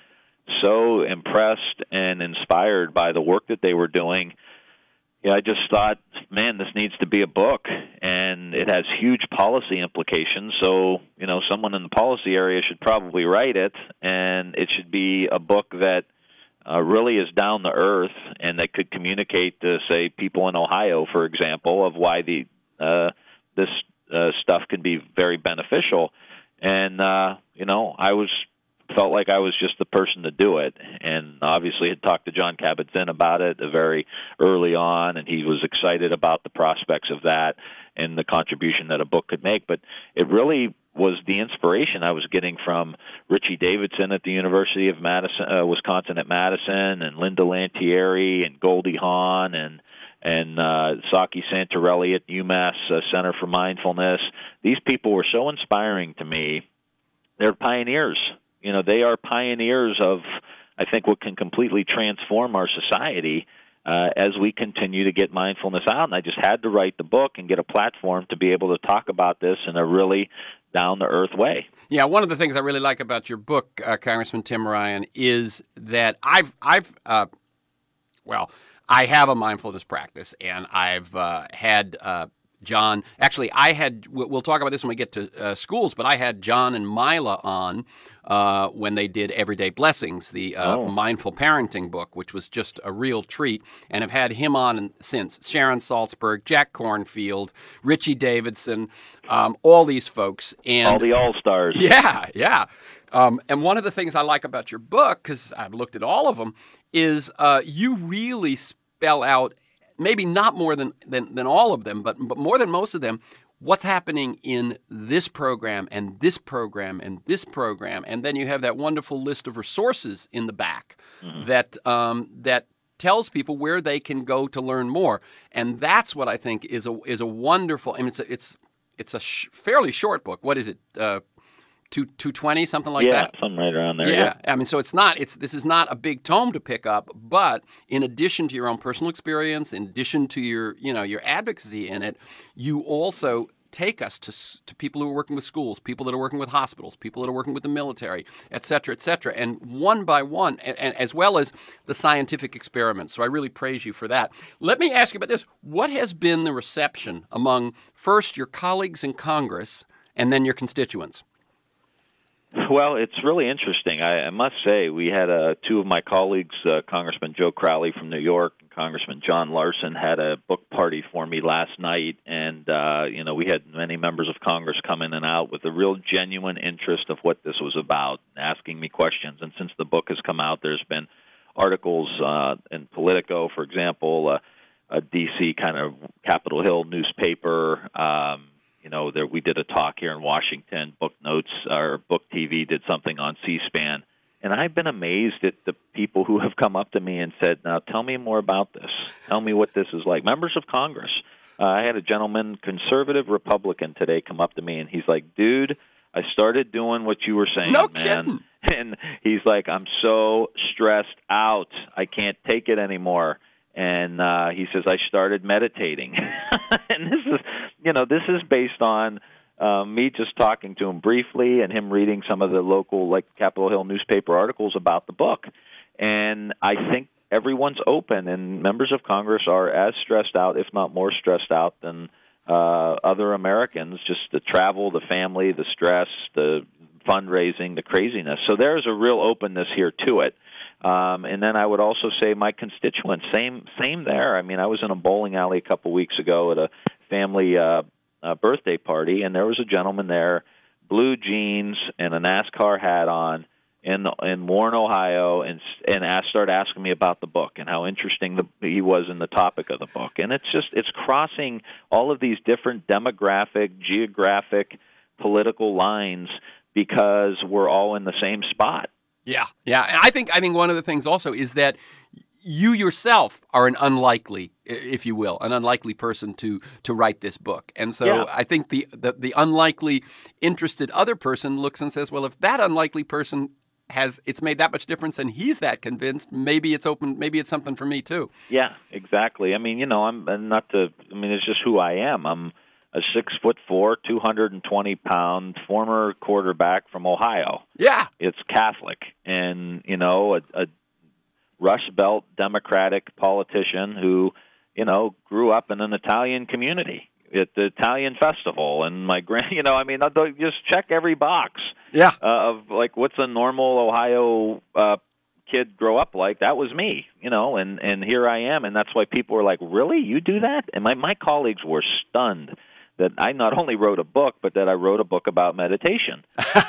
so impressed and inspired by the work that they were doing. Yeah, I just thought, man, this needs to be a book, and it has huge policy implications. So, you know, someone in the policy area should probably write it, and it should be a book that Uh, really is down to earth, and that could communicate to, say, people in Ohio, for example, of why the uh, this uh, stuff can be very beneficial. And uh, you know, I was felt like I was just the person to do it, and obviously had talked to Jon Kabat-Zinn about it very early on, and he was excited about the prospects of that and the contribution that a book could make. But it really was the inspiration I was getting from Richie Davidson at the University of Madison, uh, Wisconsin at Madison, and Linda Lantieri and Goldie Hawn and and uh, Saki Santorelli at UMass uh, Center for Mindfulness. These people were so inspiring to me. They're pioneers. You know, they are pioneers of, I think, what can completely transform our society uh, as we continue to get mindfulness out. And I just had to write the book and get a platform to be able to talk about this in a really down-to-earth way. Yeah, one of the things I really like about your book, uh, Congressman Tim Ryan, is that I've, I've, uh, well, I have a mindfulness practice, and I've uh, had uh, John. Actually, I had. We'll talk about this when we get to uh, schools, but I had John and Mila on uh, when they did Everyday Blessings, the uh, oh. mindful parenting book, which was just a real treat, and have had him on since. Sharon Salzberg, Jack Cornfield, Richie Davidson, um, all these folks, and all the all-stars. Yeah, yeah. Um, and one of the things I like about your book, because I've looked at all of them, is uh, you really spell out, maybe not more than, than, than all of them, but, but more than most of them, what's happening in this program and this program and this program. And then you have that wonderful list of resources in the back mm-hmm. that um, that tells people where they can go to learn more. And that's what I think is a is a wonderful. I mean, it's a, it's it's a sh- fairly short book. What is it? Uh, Two two twenty, something like yeah, that. Yeah, something right around there. Yeah. yeah, I mean, so it's not. It's this is not a big tome to pick up, but in addition to your own personal experience, in addition to your you know your advocacy in it, you also take us to to people who are working with schools, people that are working with hospitals, people that are working with the military, et cetera, et cetera, and one by one, and, and as well as the scientific experiments. So I really praise you for that. Let me ask you about this: what has been the reception among first your colleagues in Congress and then your constituents? Well, it's really interesting. I, I must say, we had uh, two of my colleagues, uh, Congressman Joe Crowley from New York and Congressman John Larson, had a book party for me last night, and uh, you know, we had many members of Congress come in and out with a real genuine interest of what this was about, asking me questions. And since the book has come out, there's been articles uh, in Politico, for example, uh, a D C kind of Capitol Hill newspaper. Um, You know, there, we did a talk here in Washington. Book Notes or Book T V did something on C-SPAN. And I've been amazed at the people who have come up to me and said, now tell me more about this. Tell me what this is like. Members of Congress. Uh, I had a gentleman, conservative Republican, today come up to me, and he's like, dude, I started doing what you were saying, no man. Kidding. And he's like, I'm so stressed out. I can't take it anymore. And uh, he says, I started meditating. And this is, you know, this is based on uh, me just talking to him briefly and him reading some of the local, like, Capitol Hill newspaper articles about the book. And I think everyone's open, and members of Congress are as stressed out, if not more stressed out, than uh, other Americans, just the travel, the family, the stress, the fundraising, the craziness. So there's a real openness here to it. Um, and then I would also say my constituents, same same there. I mean, I was in a bowling alley a couple weeks ago at a family uh, uh, birthday party, and there was a gentleman there, blue jeans and a NASCAR hat on, in in Warren, Ohio, and and asked, started asking me about the book and how interesting the, he was in the topic of the book. And it's just it's crossing all of these different demographic, geographic, political lines because we're all in the same spot. Yeah, yeah. And I think I think one of the things also is that you yourself are an unlikely, if you will, an unlikely person to to write this book. And so Yeah. I think the, the the unlikely interested other person looks and says, well, if that unlikely person has it's made that much difference and he's that convinced, maybe it's open, maybe it's something for me too. Yeah, exactly. I mean, you know, I'm and not to. I mean, it's just who I am. I'm a six foot four, two hundred and twenty pound former quarterback from Ohio. Yeah, It's Catholic, and you know, a, a Rust Belt Democratic politician who, you know, grew up in an Italian community at the Italian festival, and my grand, you know, I mean, I'll just check every box. Yeah, Uh, of like, what's a normal Ohio uh, kid grow up like? That was me, you know, and and here I am, and that's why people were like, really, you do that? And my my colleagues were stunned that I not only wrote a book, but that I wrote a book about meditation.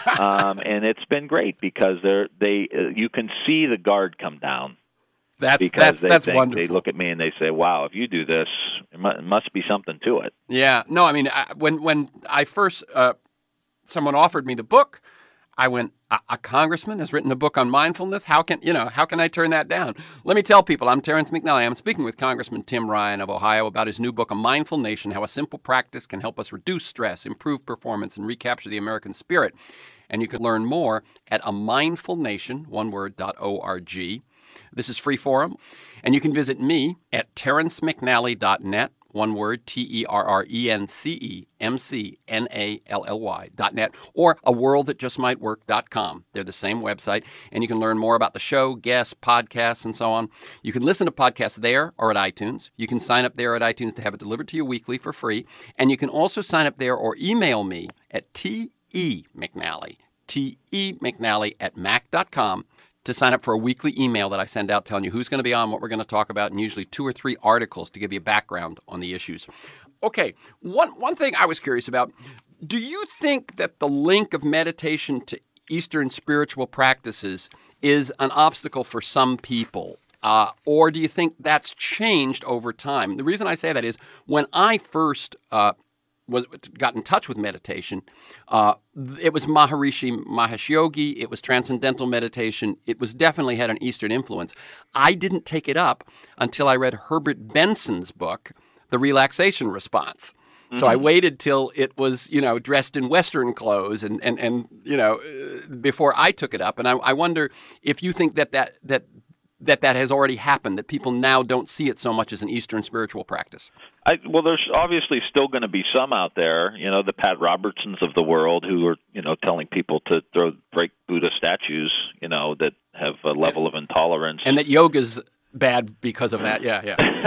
um, and it's been great because they're, they uh, you can see the guard come down. that's Because that's they that's think, wonderful. they look at me and they say, wow, if you do this, it mu- must be something to it. Yeah, no, I mean, I, when when I first uh, someone offered me the book, I went, a, a congressman has written a book on mindfulness. How can you know? How can I turn that down? Let me tell people, I'm Terrence McNally. I'm speaking with Congressman Tim Ryan of Ohio about his new book, A Mindful Nation: How a Simple Practice Can Help Us Reduce Stress, Improve Performance, and Recapture the American Spirit. And you can learn more at a mindful nation, one word, dot org. This is free forum, and you can visit me at terrence mcnally dot net. One word, T E R R E N C E M C N A L L Y dot net, or a world that just might work dot com. They're the same website, and you can learn more about the show, guests, podcasts, and so on. You can listen to podcasts there or at iTunes. You can sign up there at iTunes to have it delivered to you weekly for free, and you can also sign up there or email me at T E McNally, T E McNally at mac dot com. to sign up for a weekly email that I send out telling you who's going to be on, what we're going to talk about, and usually two or three articles to give you a background on the issues. Okay, one one thing I was curious about, do you think that the link of meditation to Eastern spiritual practices is an obstacle for some people? Uh, or do you think that's changed over time? The reason I say that is when I first uh, was got in touch with meditation, uh, it was Maharishi Mahesh Yogi, it was transcendental meditation, it was definitely had an Eastern influence. I didn't take it up until I read Herbert Benson's book, The Relaxation Response. So mm-hmm. I waited till it was, you know, dressed in Western clothes and, and, and you know, uh, before I took it up. And I, I wonder if you think that that, that that that has already happened, that people now don't see it so much as an Eastern spiritual practice. I, well, there's obviously still going to be some out there, you know, the Pat Robertsons of the world who are, you know, telling people to throw break Buddha statues, you know, that have a level of intolerance. And that yoga's bad because of that, yeah, yeah.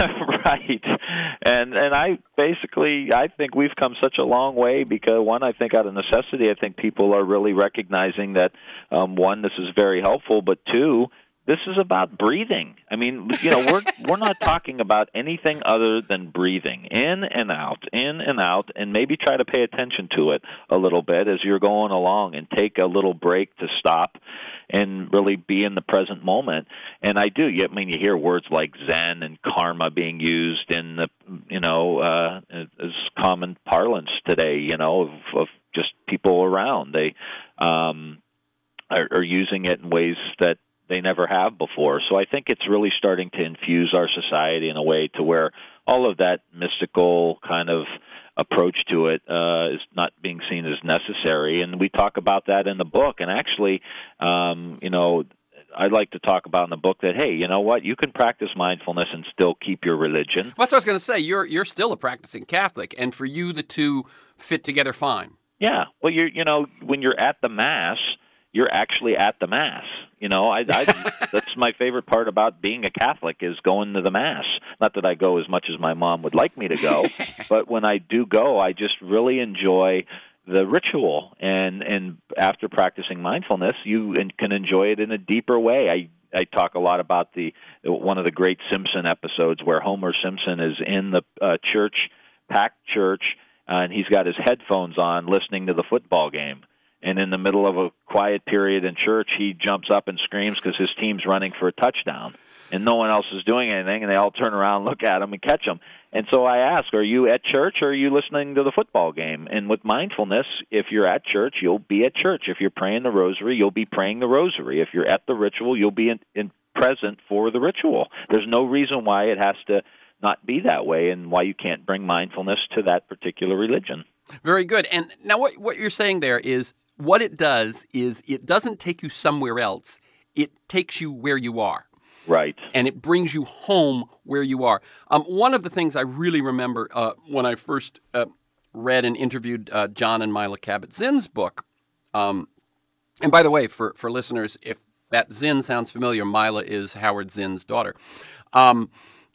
Right. And and I basically, I think we've come such a long way because, one, I think out of necessity, I think people are really recognizing that, um, one, this is very helpful, but two, this is about breathing. I mean, you know, we're we're not talking about anything other than breathing, in and out, in and out, and maybe try to pay attention to it a little bit as you're going along and take a little break to stop and really be in the present moment. And I do. I mean, you hear words like Zen and karma being used in the, you know, uh, as common parlance today, you know, of, of just people around. They um, are, are using it in ways that they never have before. So I think it's really starting to infuse our society in a way to where all of that mystical kind of approach to it uh, is not being seen as necessary. And we talk about that in the book. And actually, um, you know, I like to talk about in the book that, hey, you know what, you can practice mindfulness and still keep your religion. Well, that's what I was going to say. You're you're still a practicing Catholic, and for you, the two fit together fine. Yeah. Well, you're, you know, when you're at the Mass, you're actually at the Mass. You know, I, I that's my favorite part about being a Catholic is going to the Mass. Not that I go as much as my mom would like me to go, but when I do go, I just really enjoy the ritual. And and after practicing mindfulness, you can enjoy it in a deeper way. I I talk a lot about the one of the great Simpson episodes where Homer Simpson is in the uh, church, packed church, uh, and he's got his headphones on listening to the football game. And in the middle of a quiet period in church, he jumps up and screams because his team's running for a touchdown. And no one else is doing anything, and they all turn around, look at him, and catch him. And so I ask, are you at church or are you listening to the football game? And with mindfulness, if you're at church, you'll be at church. If you're praying the rosary, you'll be praying the rosary. If you're at the ritual, you'll be in, in present for the ritual. There's no reason why it has to not be that way and why you can't bring mindfulness to that particular religion. Very good. And now what what you're saying there is, what it does is it doesn't take you somewhere else. It takes you where you are. Right. And it brings you home where you are. Um, one of the things I really remember uh, when I first uh, read and interviewed uh, John and Mila Kabat-Zinn's book, um, and by the way, for, for listeners, if that Zinn sounds familiar, Mila is Howard Zinn's daughter, um,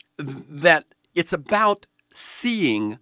that it's about seeing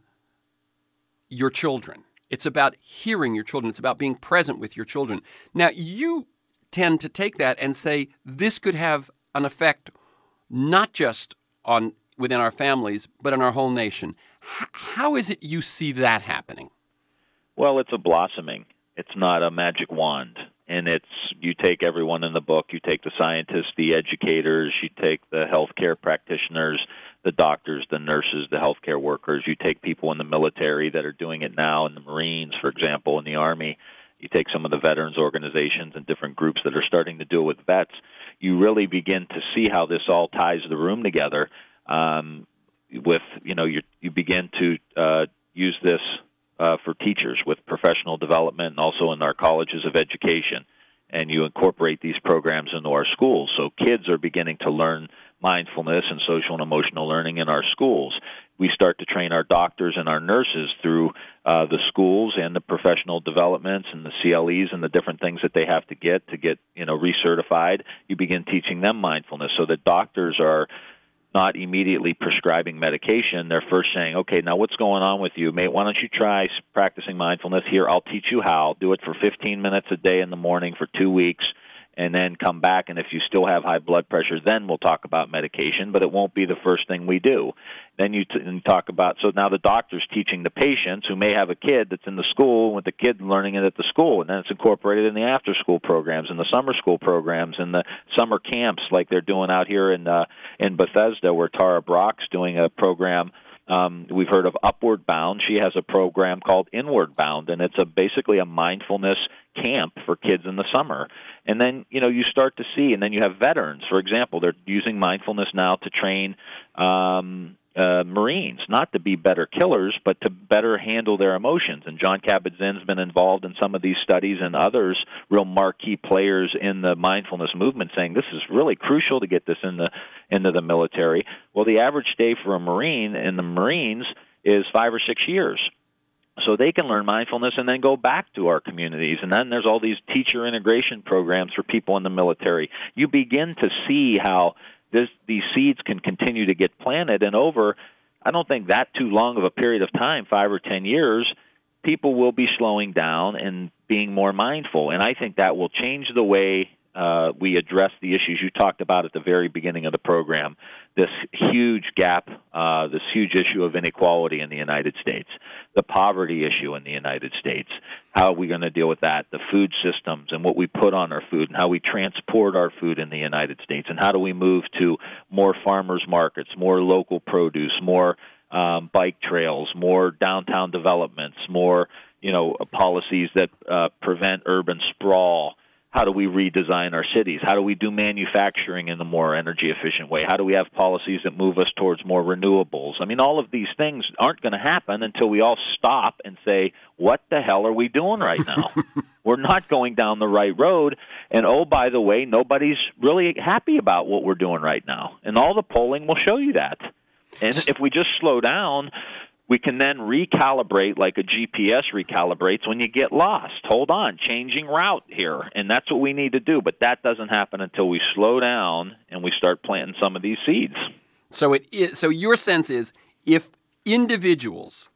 your children. It's about hearing your children. It's about being present with your children. Now, you tend to take that and say this could have an effect not just on within our families, but in our whole nation. H- how is it you see that happening? Well, it's a blossoming. It's not a magic wand. And it's, you take everyone in the book, you take the scientists, the educators, you take the healthcare practitioners, the doctors, the nurses, the healthcare workers. You take people in the military that are doing it now, in the Marines, for example, in the Army. You take some of the veterans organizations and different groups that are starting to do it with vets. You really begin to see how this all ties the room together. Um, with, you know, you, you begin to uh, use this uh, for teachers with professional development and also in our colleges of education. And you incorporate these programs into our schools. So kids are beginning to learn mindfulness and social and emotional learning in our schools. We start to train our doctors and our nurses through uh, the schools and the professional developments and the C L Es and the different things that they have to get to get, you know, recertified. You begin teaching them mindfulness so that doctors are not immediately prescribing medication. They're first saying, okay, now what's going on with you? Mate, why don't you try practicing mindfulness? Here, I'll teach you how. Do it for fifteen minutes a day in the morning for two weeks, and then come back, and if you still have high blood pressure, then we'll talk about medication, but it won't be the first thing we do. Then you t- and talk about, so now the doctor's teaching the patients who may have a kid that's in the school with the kid learning it at the school, and then it's incorporated in the after-school programs and the summer school programs and the summer camps like they're doing out here in uh, in Bethesda, where Tara Brock's doing a program. Um, we've heard of Upward Bound. She has a program called Inward Bound, and it's a basically a mindfulness camp for kids in the summer. And then, you know, you start to see, and then you have veterans, for example, they're using mindfulness now to train um, uh, Marines, not to be better killers, but to better handle their emotions. And John Kabat-Zinn's been involved in some of these studies, and others, real marquee players in the mindfulness movement, saying this is really crucial to get this in the into the military. Well, the average stay for a Marine in the Marines is five or six years. So they can learn mindfulness and then go back to our communities. And then there's all these teacher integration programs for people in the military. You begin to see how this, these seeds can continue to get planted. And over I don't think that too long of a period of time, five or ten years, people will be slowing down and being more mindful. And I think that will change the way uh, we address the issues you talked about at the very beginning of the program, this huge gap, uh, this huge issue of inequality in the United States, the poverty issue in the United States. How are we going to deal with that? The food systems and what we put on our food and how we transport our food in the United States, and how do we move to more farmers markets, more local produce, more um, bike trails, more downtown developments, more you know policies that uh, prevent urban sprawl. How do we redesign our cities? How do we do manufacturing in a more energy-efficient way? How do we have policies that move us towards more renewables? I mean, all of these things aren't going to happen until we all stop and say, what the hell are we doing right now? We're not going down the right road. And, oh, by the way, nobody's really happy about what we're doing right now. And all the polling will show you that. And if we just slow down, we can then recalibrate like a G P S recalibrates when you get lost. Hold on, changing route here. And that's what we need to do. But that doesn't happen until we slow down and we start planting some of these seeds. So it is, so your sense is if individuals,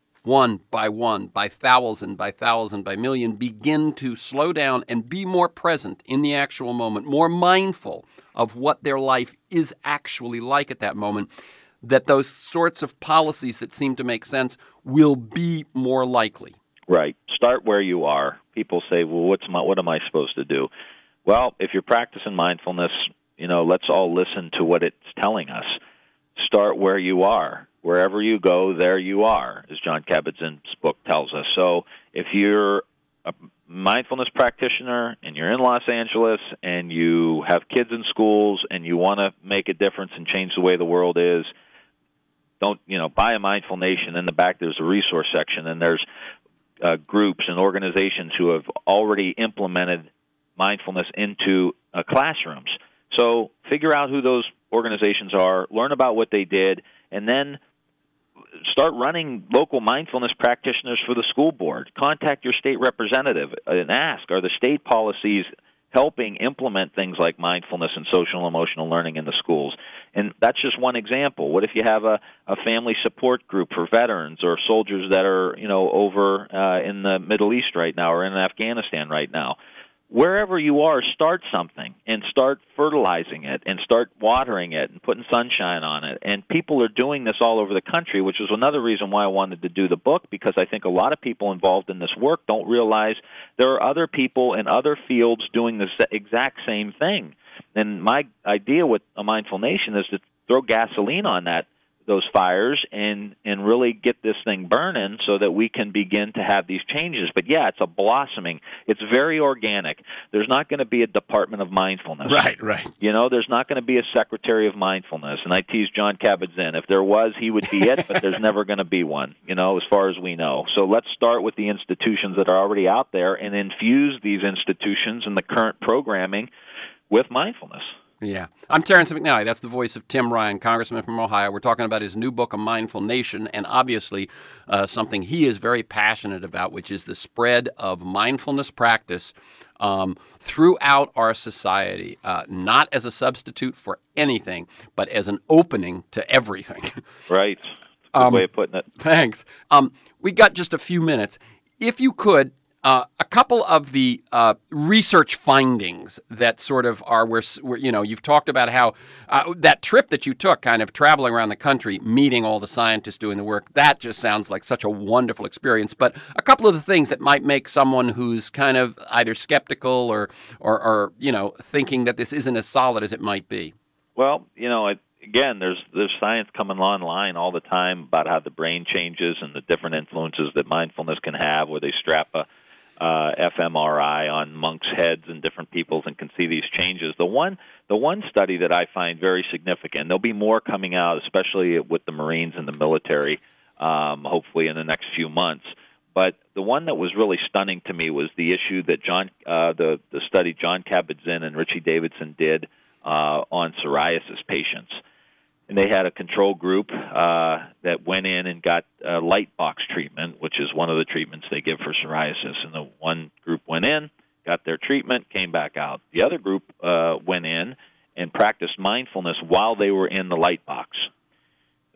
one by one, by thousand, by thousand, by million, begin to slow down and be more present in the actual moment, more mindful of what their life is actually like at that moment, that those sorts of policies that seem to make sense will be more likely. Right. Start where you are. People say, well, what's my, what am I supposed to do? Well, if you're practicing mindfulness, you know, let's all listen to what it's telling us. Start where you are. Wherever you go, there you are, as Jon Kabat-Zinn's book tells us. So if you're a mindfulness practitioner and you're in Los Angeles and you have kids in schools and you want to make a difference and change the way the world is, don't, you know, buy a Mindful Nation. In the back there's a resource section, and there's uh, groups and organizations who have already implemented mindfulness into uh, classrooms. So figure out who those organizations are, learn about what they did, and then start running local mindfulness practitioners for the school board. Contact your state representative and ask, are the state policies helping implement things like mindfulness and social and emotional learning in the schools? And that's just one example. What if you have a, a family support group for veterans or soldiers that are, you know, over uh, in the Middle East right now or in Afghanistan right now? Wherever you are, start something and start fertilizing it and start watering it and putting sunshine on it. And people are doing this all over the country, which was another reason why I wanted to do the book, because I think a lot of people involved in this work don't realize there are other people in other fields doing the exact same thing. And my idea with a Mindful Nation is to throw gasoline on that those fires and and really get this thing burning so that we can begin to have these changes. But yeah, it's a blossoming. It's very organic. There's not going to be a Department of Mindfulness. Right, right. You know, there's not going to be a Secretary of Mindfulness. And I tease Jon Kabat-Zinn. If there was, he would be it, but there's never going to be one, you know, as far as we know. So let's start with the institutions that are already out there and infuse these institutions and the current programming with mindfulness. Yeah. I'm Terrence McNally. That's the voice of Tim Ryan, Congressman from Ohio. We're talking about his new book, A Mindful Nation, and obviously uh, something he is very passionate about, which is the spread of mindfulness practice um, throughout our society, uh, not as a substitute for anything, but as an opening to everything. Right. Good um, way of putting it. Thanks. Um, we got just a few minutes. If you could, Uh, a couple of the uh, research findings that sort of are where, where you know, you've talked about how uh, that trip that you took, kind of traveling around the country, meeting all the scientists doing the work, that just sounds like such a wonderful experience. But a couple of the things that might make someone who's kind of either skeptical or, or, or you know, thinking that this isn't as solid as it might be. Well, you know, it, again, there's there's science coming online all the time about how the brain changes and the different influences that mindfulness can have, where they strap a Uh, fMRI on monks' heads and different people's and can see these changes. The one the one study that I find very significant, there'll be more coming out, especially with the Marines and the military, um, hopefully in the next few months. But the one that was really stunning to me was the issue that John, uh, the, the study Jon Kabat-Zinn and Richie Davidson did uh, on psoriasis patients. And they had a control group uh, that went in and got uh, light box treatment, which is one of the treatments they give for psoriasis. And the one group went in, got their treatment, came back out. The other group uh, went in and practiced mindfulness while they were in the light box.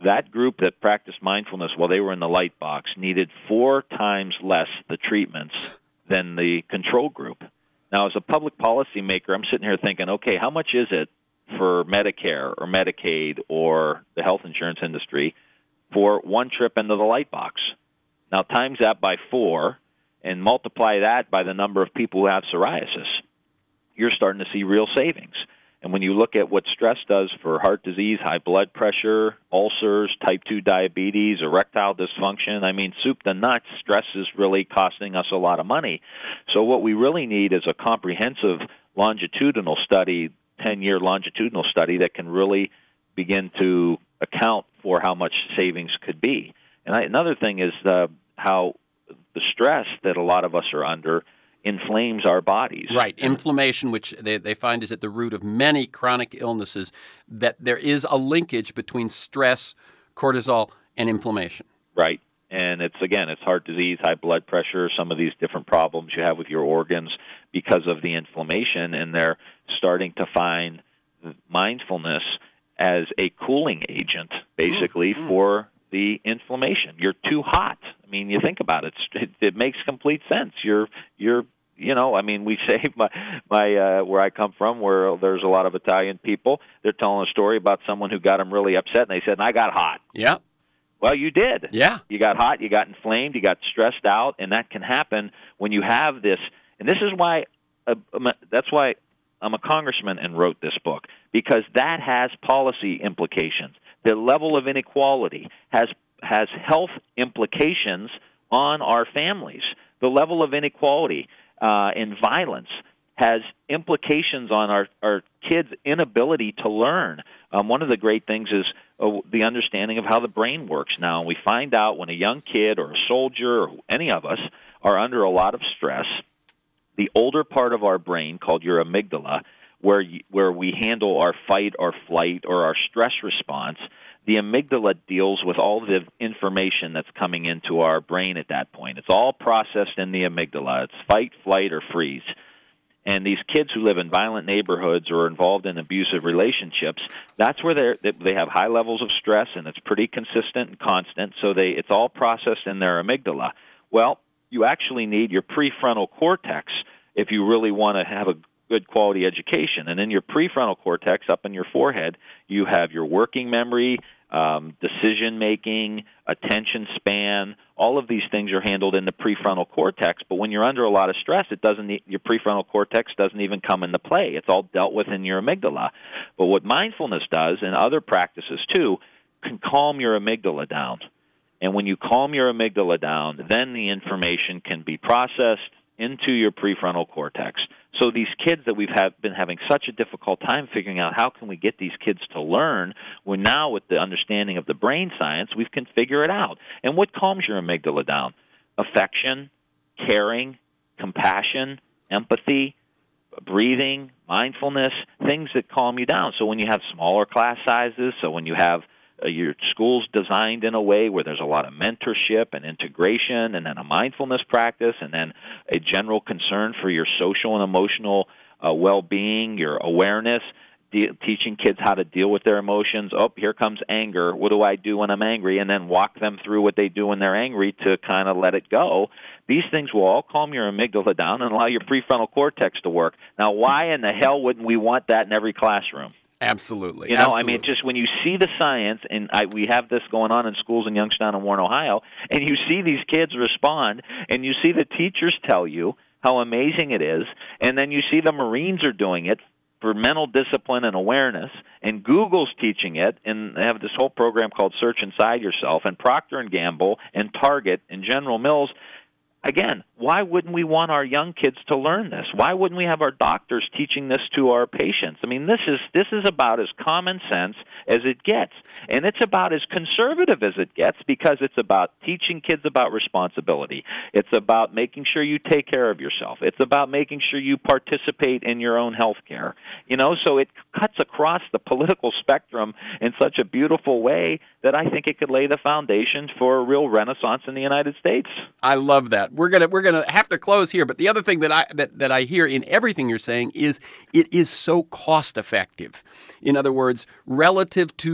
that group that practiced mindfulness while they were in the light box needed four times less the treatments than the control group. Now, as a public policy maker, I'm sitting here thinking, okay, how much is it for Medicare or Medicaid or the health insurance industry for one trip into the light box? Now, times that by four and multiply that by the number of people who have psoriasis. You're starting to see real savings. And when you look at what stress does for heart disease, high blood pressure, ulcers, type two diabetes, erectile dysfunction, I mean, soup to nuts, stress is really costing us a lot of money. So what we really need is a comprehensive longitudinal study, ten-year longitudinal study that can really begin to account for how much savings could be. And I, another thing is uh, how the stress that a lot of us are under inflames our bodies. Right. Inflammation, which they, they find is at the root of many chronic illnesses, that there is a linkage between stress, cortisol, and inflammation. Right. And it's, again, it's heart disease, high blood pressure, some of these different problems you have with your organs because of the inflammation, and they're starting to find mindfulness as a cooling agent, basically, mm-hmm. for the inflammation. You're too hot. I mean, you think about it. It, it makes complete sense. You're, you're, you know, I mean, we say my, my, uh, where I come from, where there's a lot of Italian people, they're telling a story about someone who got them really upset, and they said, I got hot. Yeah. Well, you did. Yeah. You got hot, you got inflamed, you got stressed out, and that can happen when you have this. And this is why, uh, that's why I'm a congressman and wrote this book, because that has policy implications. The level of inequality has has health implications on our families. The level of inequality uh, and violence has implications on our, our kids' inability to learn. Um, one of the great things is uh, the understanding of how the brain works now. And we find out when a young kid or a soldier or any of us are under a lot of stress, the older part of our brain, called your amygdala, where where we handle our fight or flight or our stress response, the amygdala deals with all the information that's coming into our brain at that point. It's all processed in the amygdala. It's fight, flight, or freeze. And these kids who live in violent neighborhoods or are involved in abusive relationships, that's where they're, they have high levels of stress, and it's pretty consistent and constant, so they it's all processed in their amygdala. Well, you actually need your prefrontal cortex if you really want to have a good quality education. And in your prefrontal cortex, up in your forehead, you have your working memory, um, decision-making, attention span. All of these things are handled in the prefrontal cortex, but when you're under a lot of stress, it doesn't. Your prefrontal cortex doesn't even come into play. It's all dealt with in your amygdala. But what mindfulness does, and other practices too, can calm your amygdala down. And when you calm your amygdala down, then the information can be processed into your prefrontal cortex. So these kids that we've have been having such a difficult time figuring out how can we get these kids to learn, well, now with the understanding of the brain science, we can figure it out. And what calms your amygdala down? Affection, caring, compassion, empathy, breathing, mindfulness, things that calm you down. So when you have smaller class sizes, so when you have Uh, your school's designed in a way where there's a lot of mentorship and integration, and then a mindfulness practice, and then a general concern for your social and emotional uh, well-being, your awareness, de- teaching kids how to deal with their emotions. Oh, here comes anger. What do I do when I'm angry? And then walk them through what they do when they're angry to kind of let it go. These things will all calm your amygdala down and allow your prefrontal cortex to work. Now, why in the hell wouldn't we want that in every classroom? Absolutely. You know, Absolutely. I mean, just when you see the science, and I, we have this going on in schools in Youngstown and Warren, Ohio, and you see these kids respond, and you see the teachers tell you how amazing it is, and then you see the Marines are doing it for mental discipline and awareness, and Google's teaching it, and they have this whole program called Search Inside Yourself, and Procter and Gamble, and Target, and General Mills. Again, why wouldn't we want our young kids to learn this? Why wouldn't we have our doctors teaching this to our patients? I mean, this is this is about as common sense as it gets. And it's about as conservative as it gets, because it's about teaching kids about responsibility. It's about making sure you take care of yourself. It's about making sure you participate in your own health care. You know, so it cuts across the political spectrum in such a beautiful way that I think it could lay the foundation for a real renaissance in the United States. I love that. We're gonna we're gonna have to close here, but the other thing that I that, that I hear in everything you're saying is it is so cost effective. In other words, relative to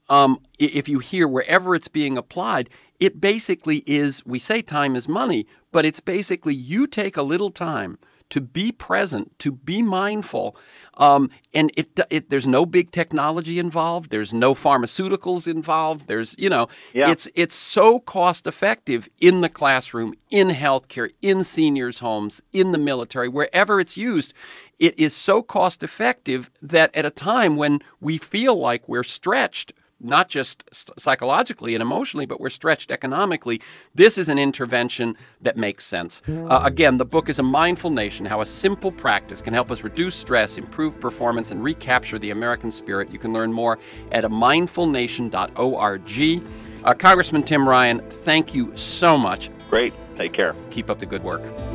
um, if you hear wherever it's being applied, it basically is, we say time is money, but it's basically you take a little time to be present, to be mindful, um, and it, it there's no big technology involved. There's no pharmaceuticals involved. There's, you know, yeah. it's it's so cost effective in the classroom, in healthcare, in seniors' homes, in the military, wherever it's used. It is so cost effective that at a time when we feel like we're stretched, not just psychologically and emotionally, but we're stretched economically, this is an intervention that makes sense. Uh, again, the book is A Mindful Nation, How a Simple Practice Can Help Us Reduce Stress, Improve Performance, and Recapture the American Spirit. You can learn more at a mindful nation dot org. Uh, Congressman Tim Ryan, thank you so much. Great. Take care. Keep up the good work.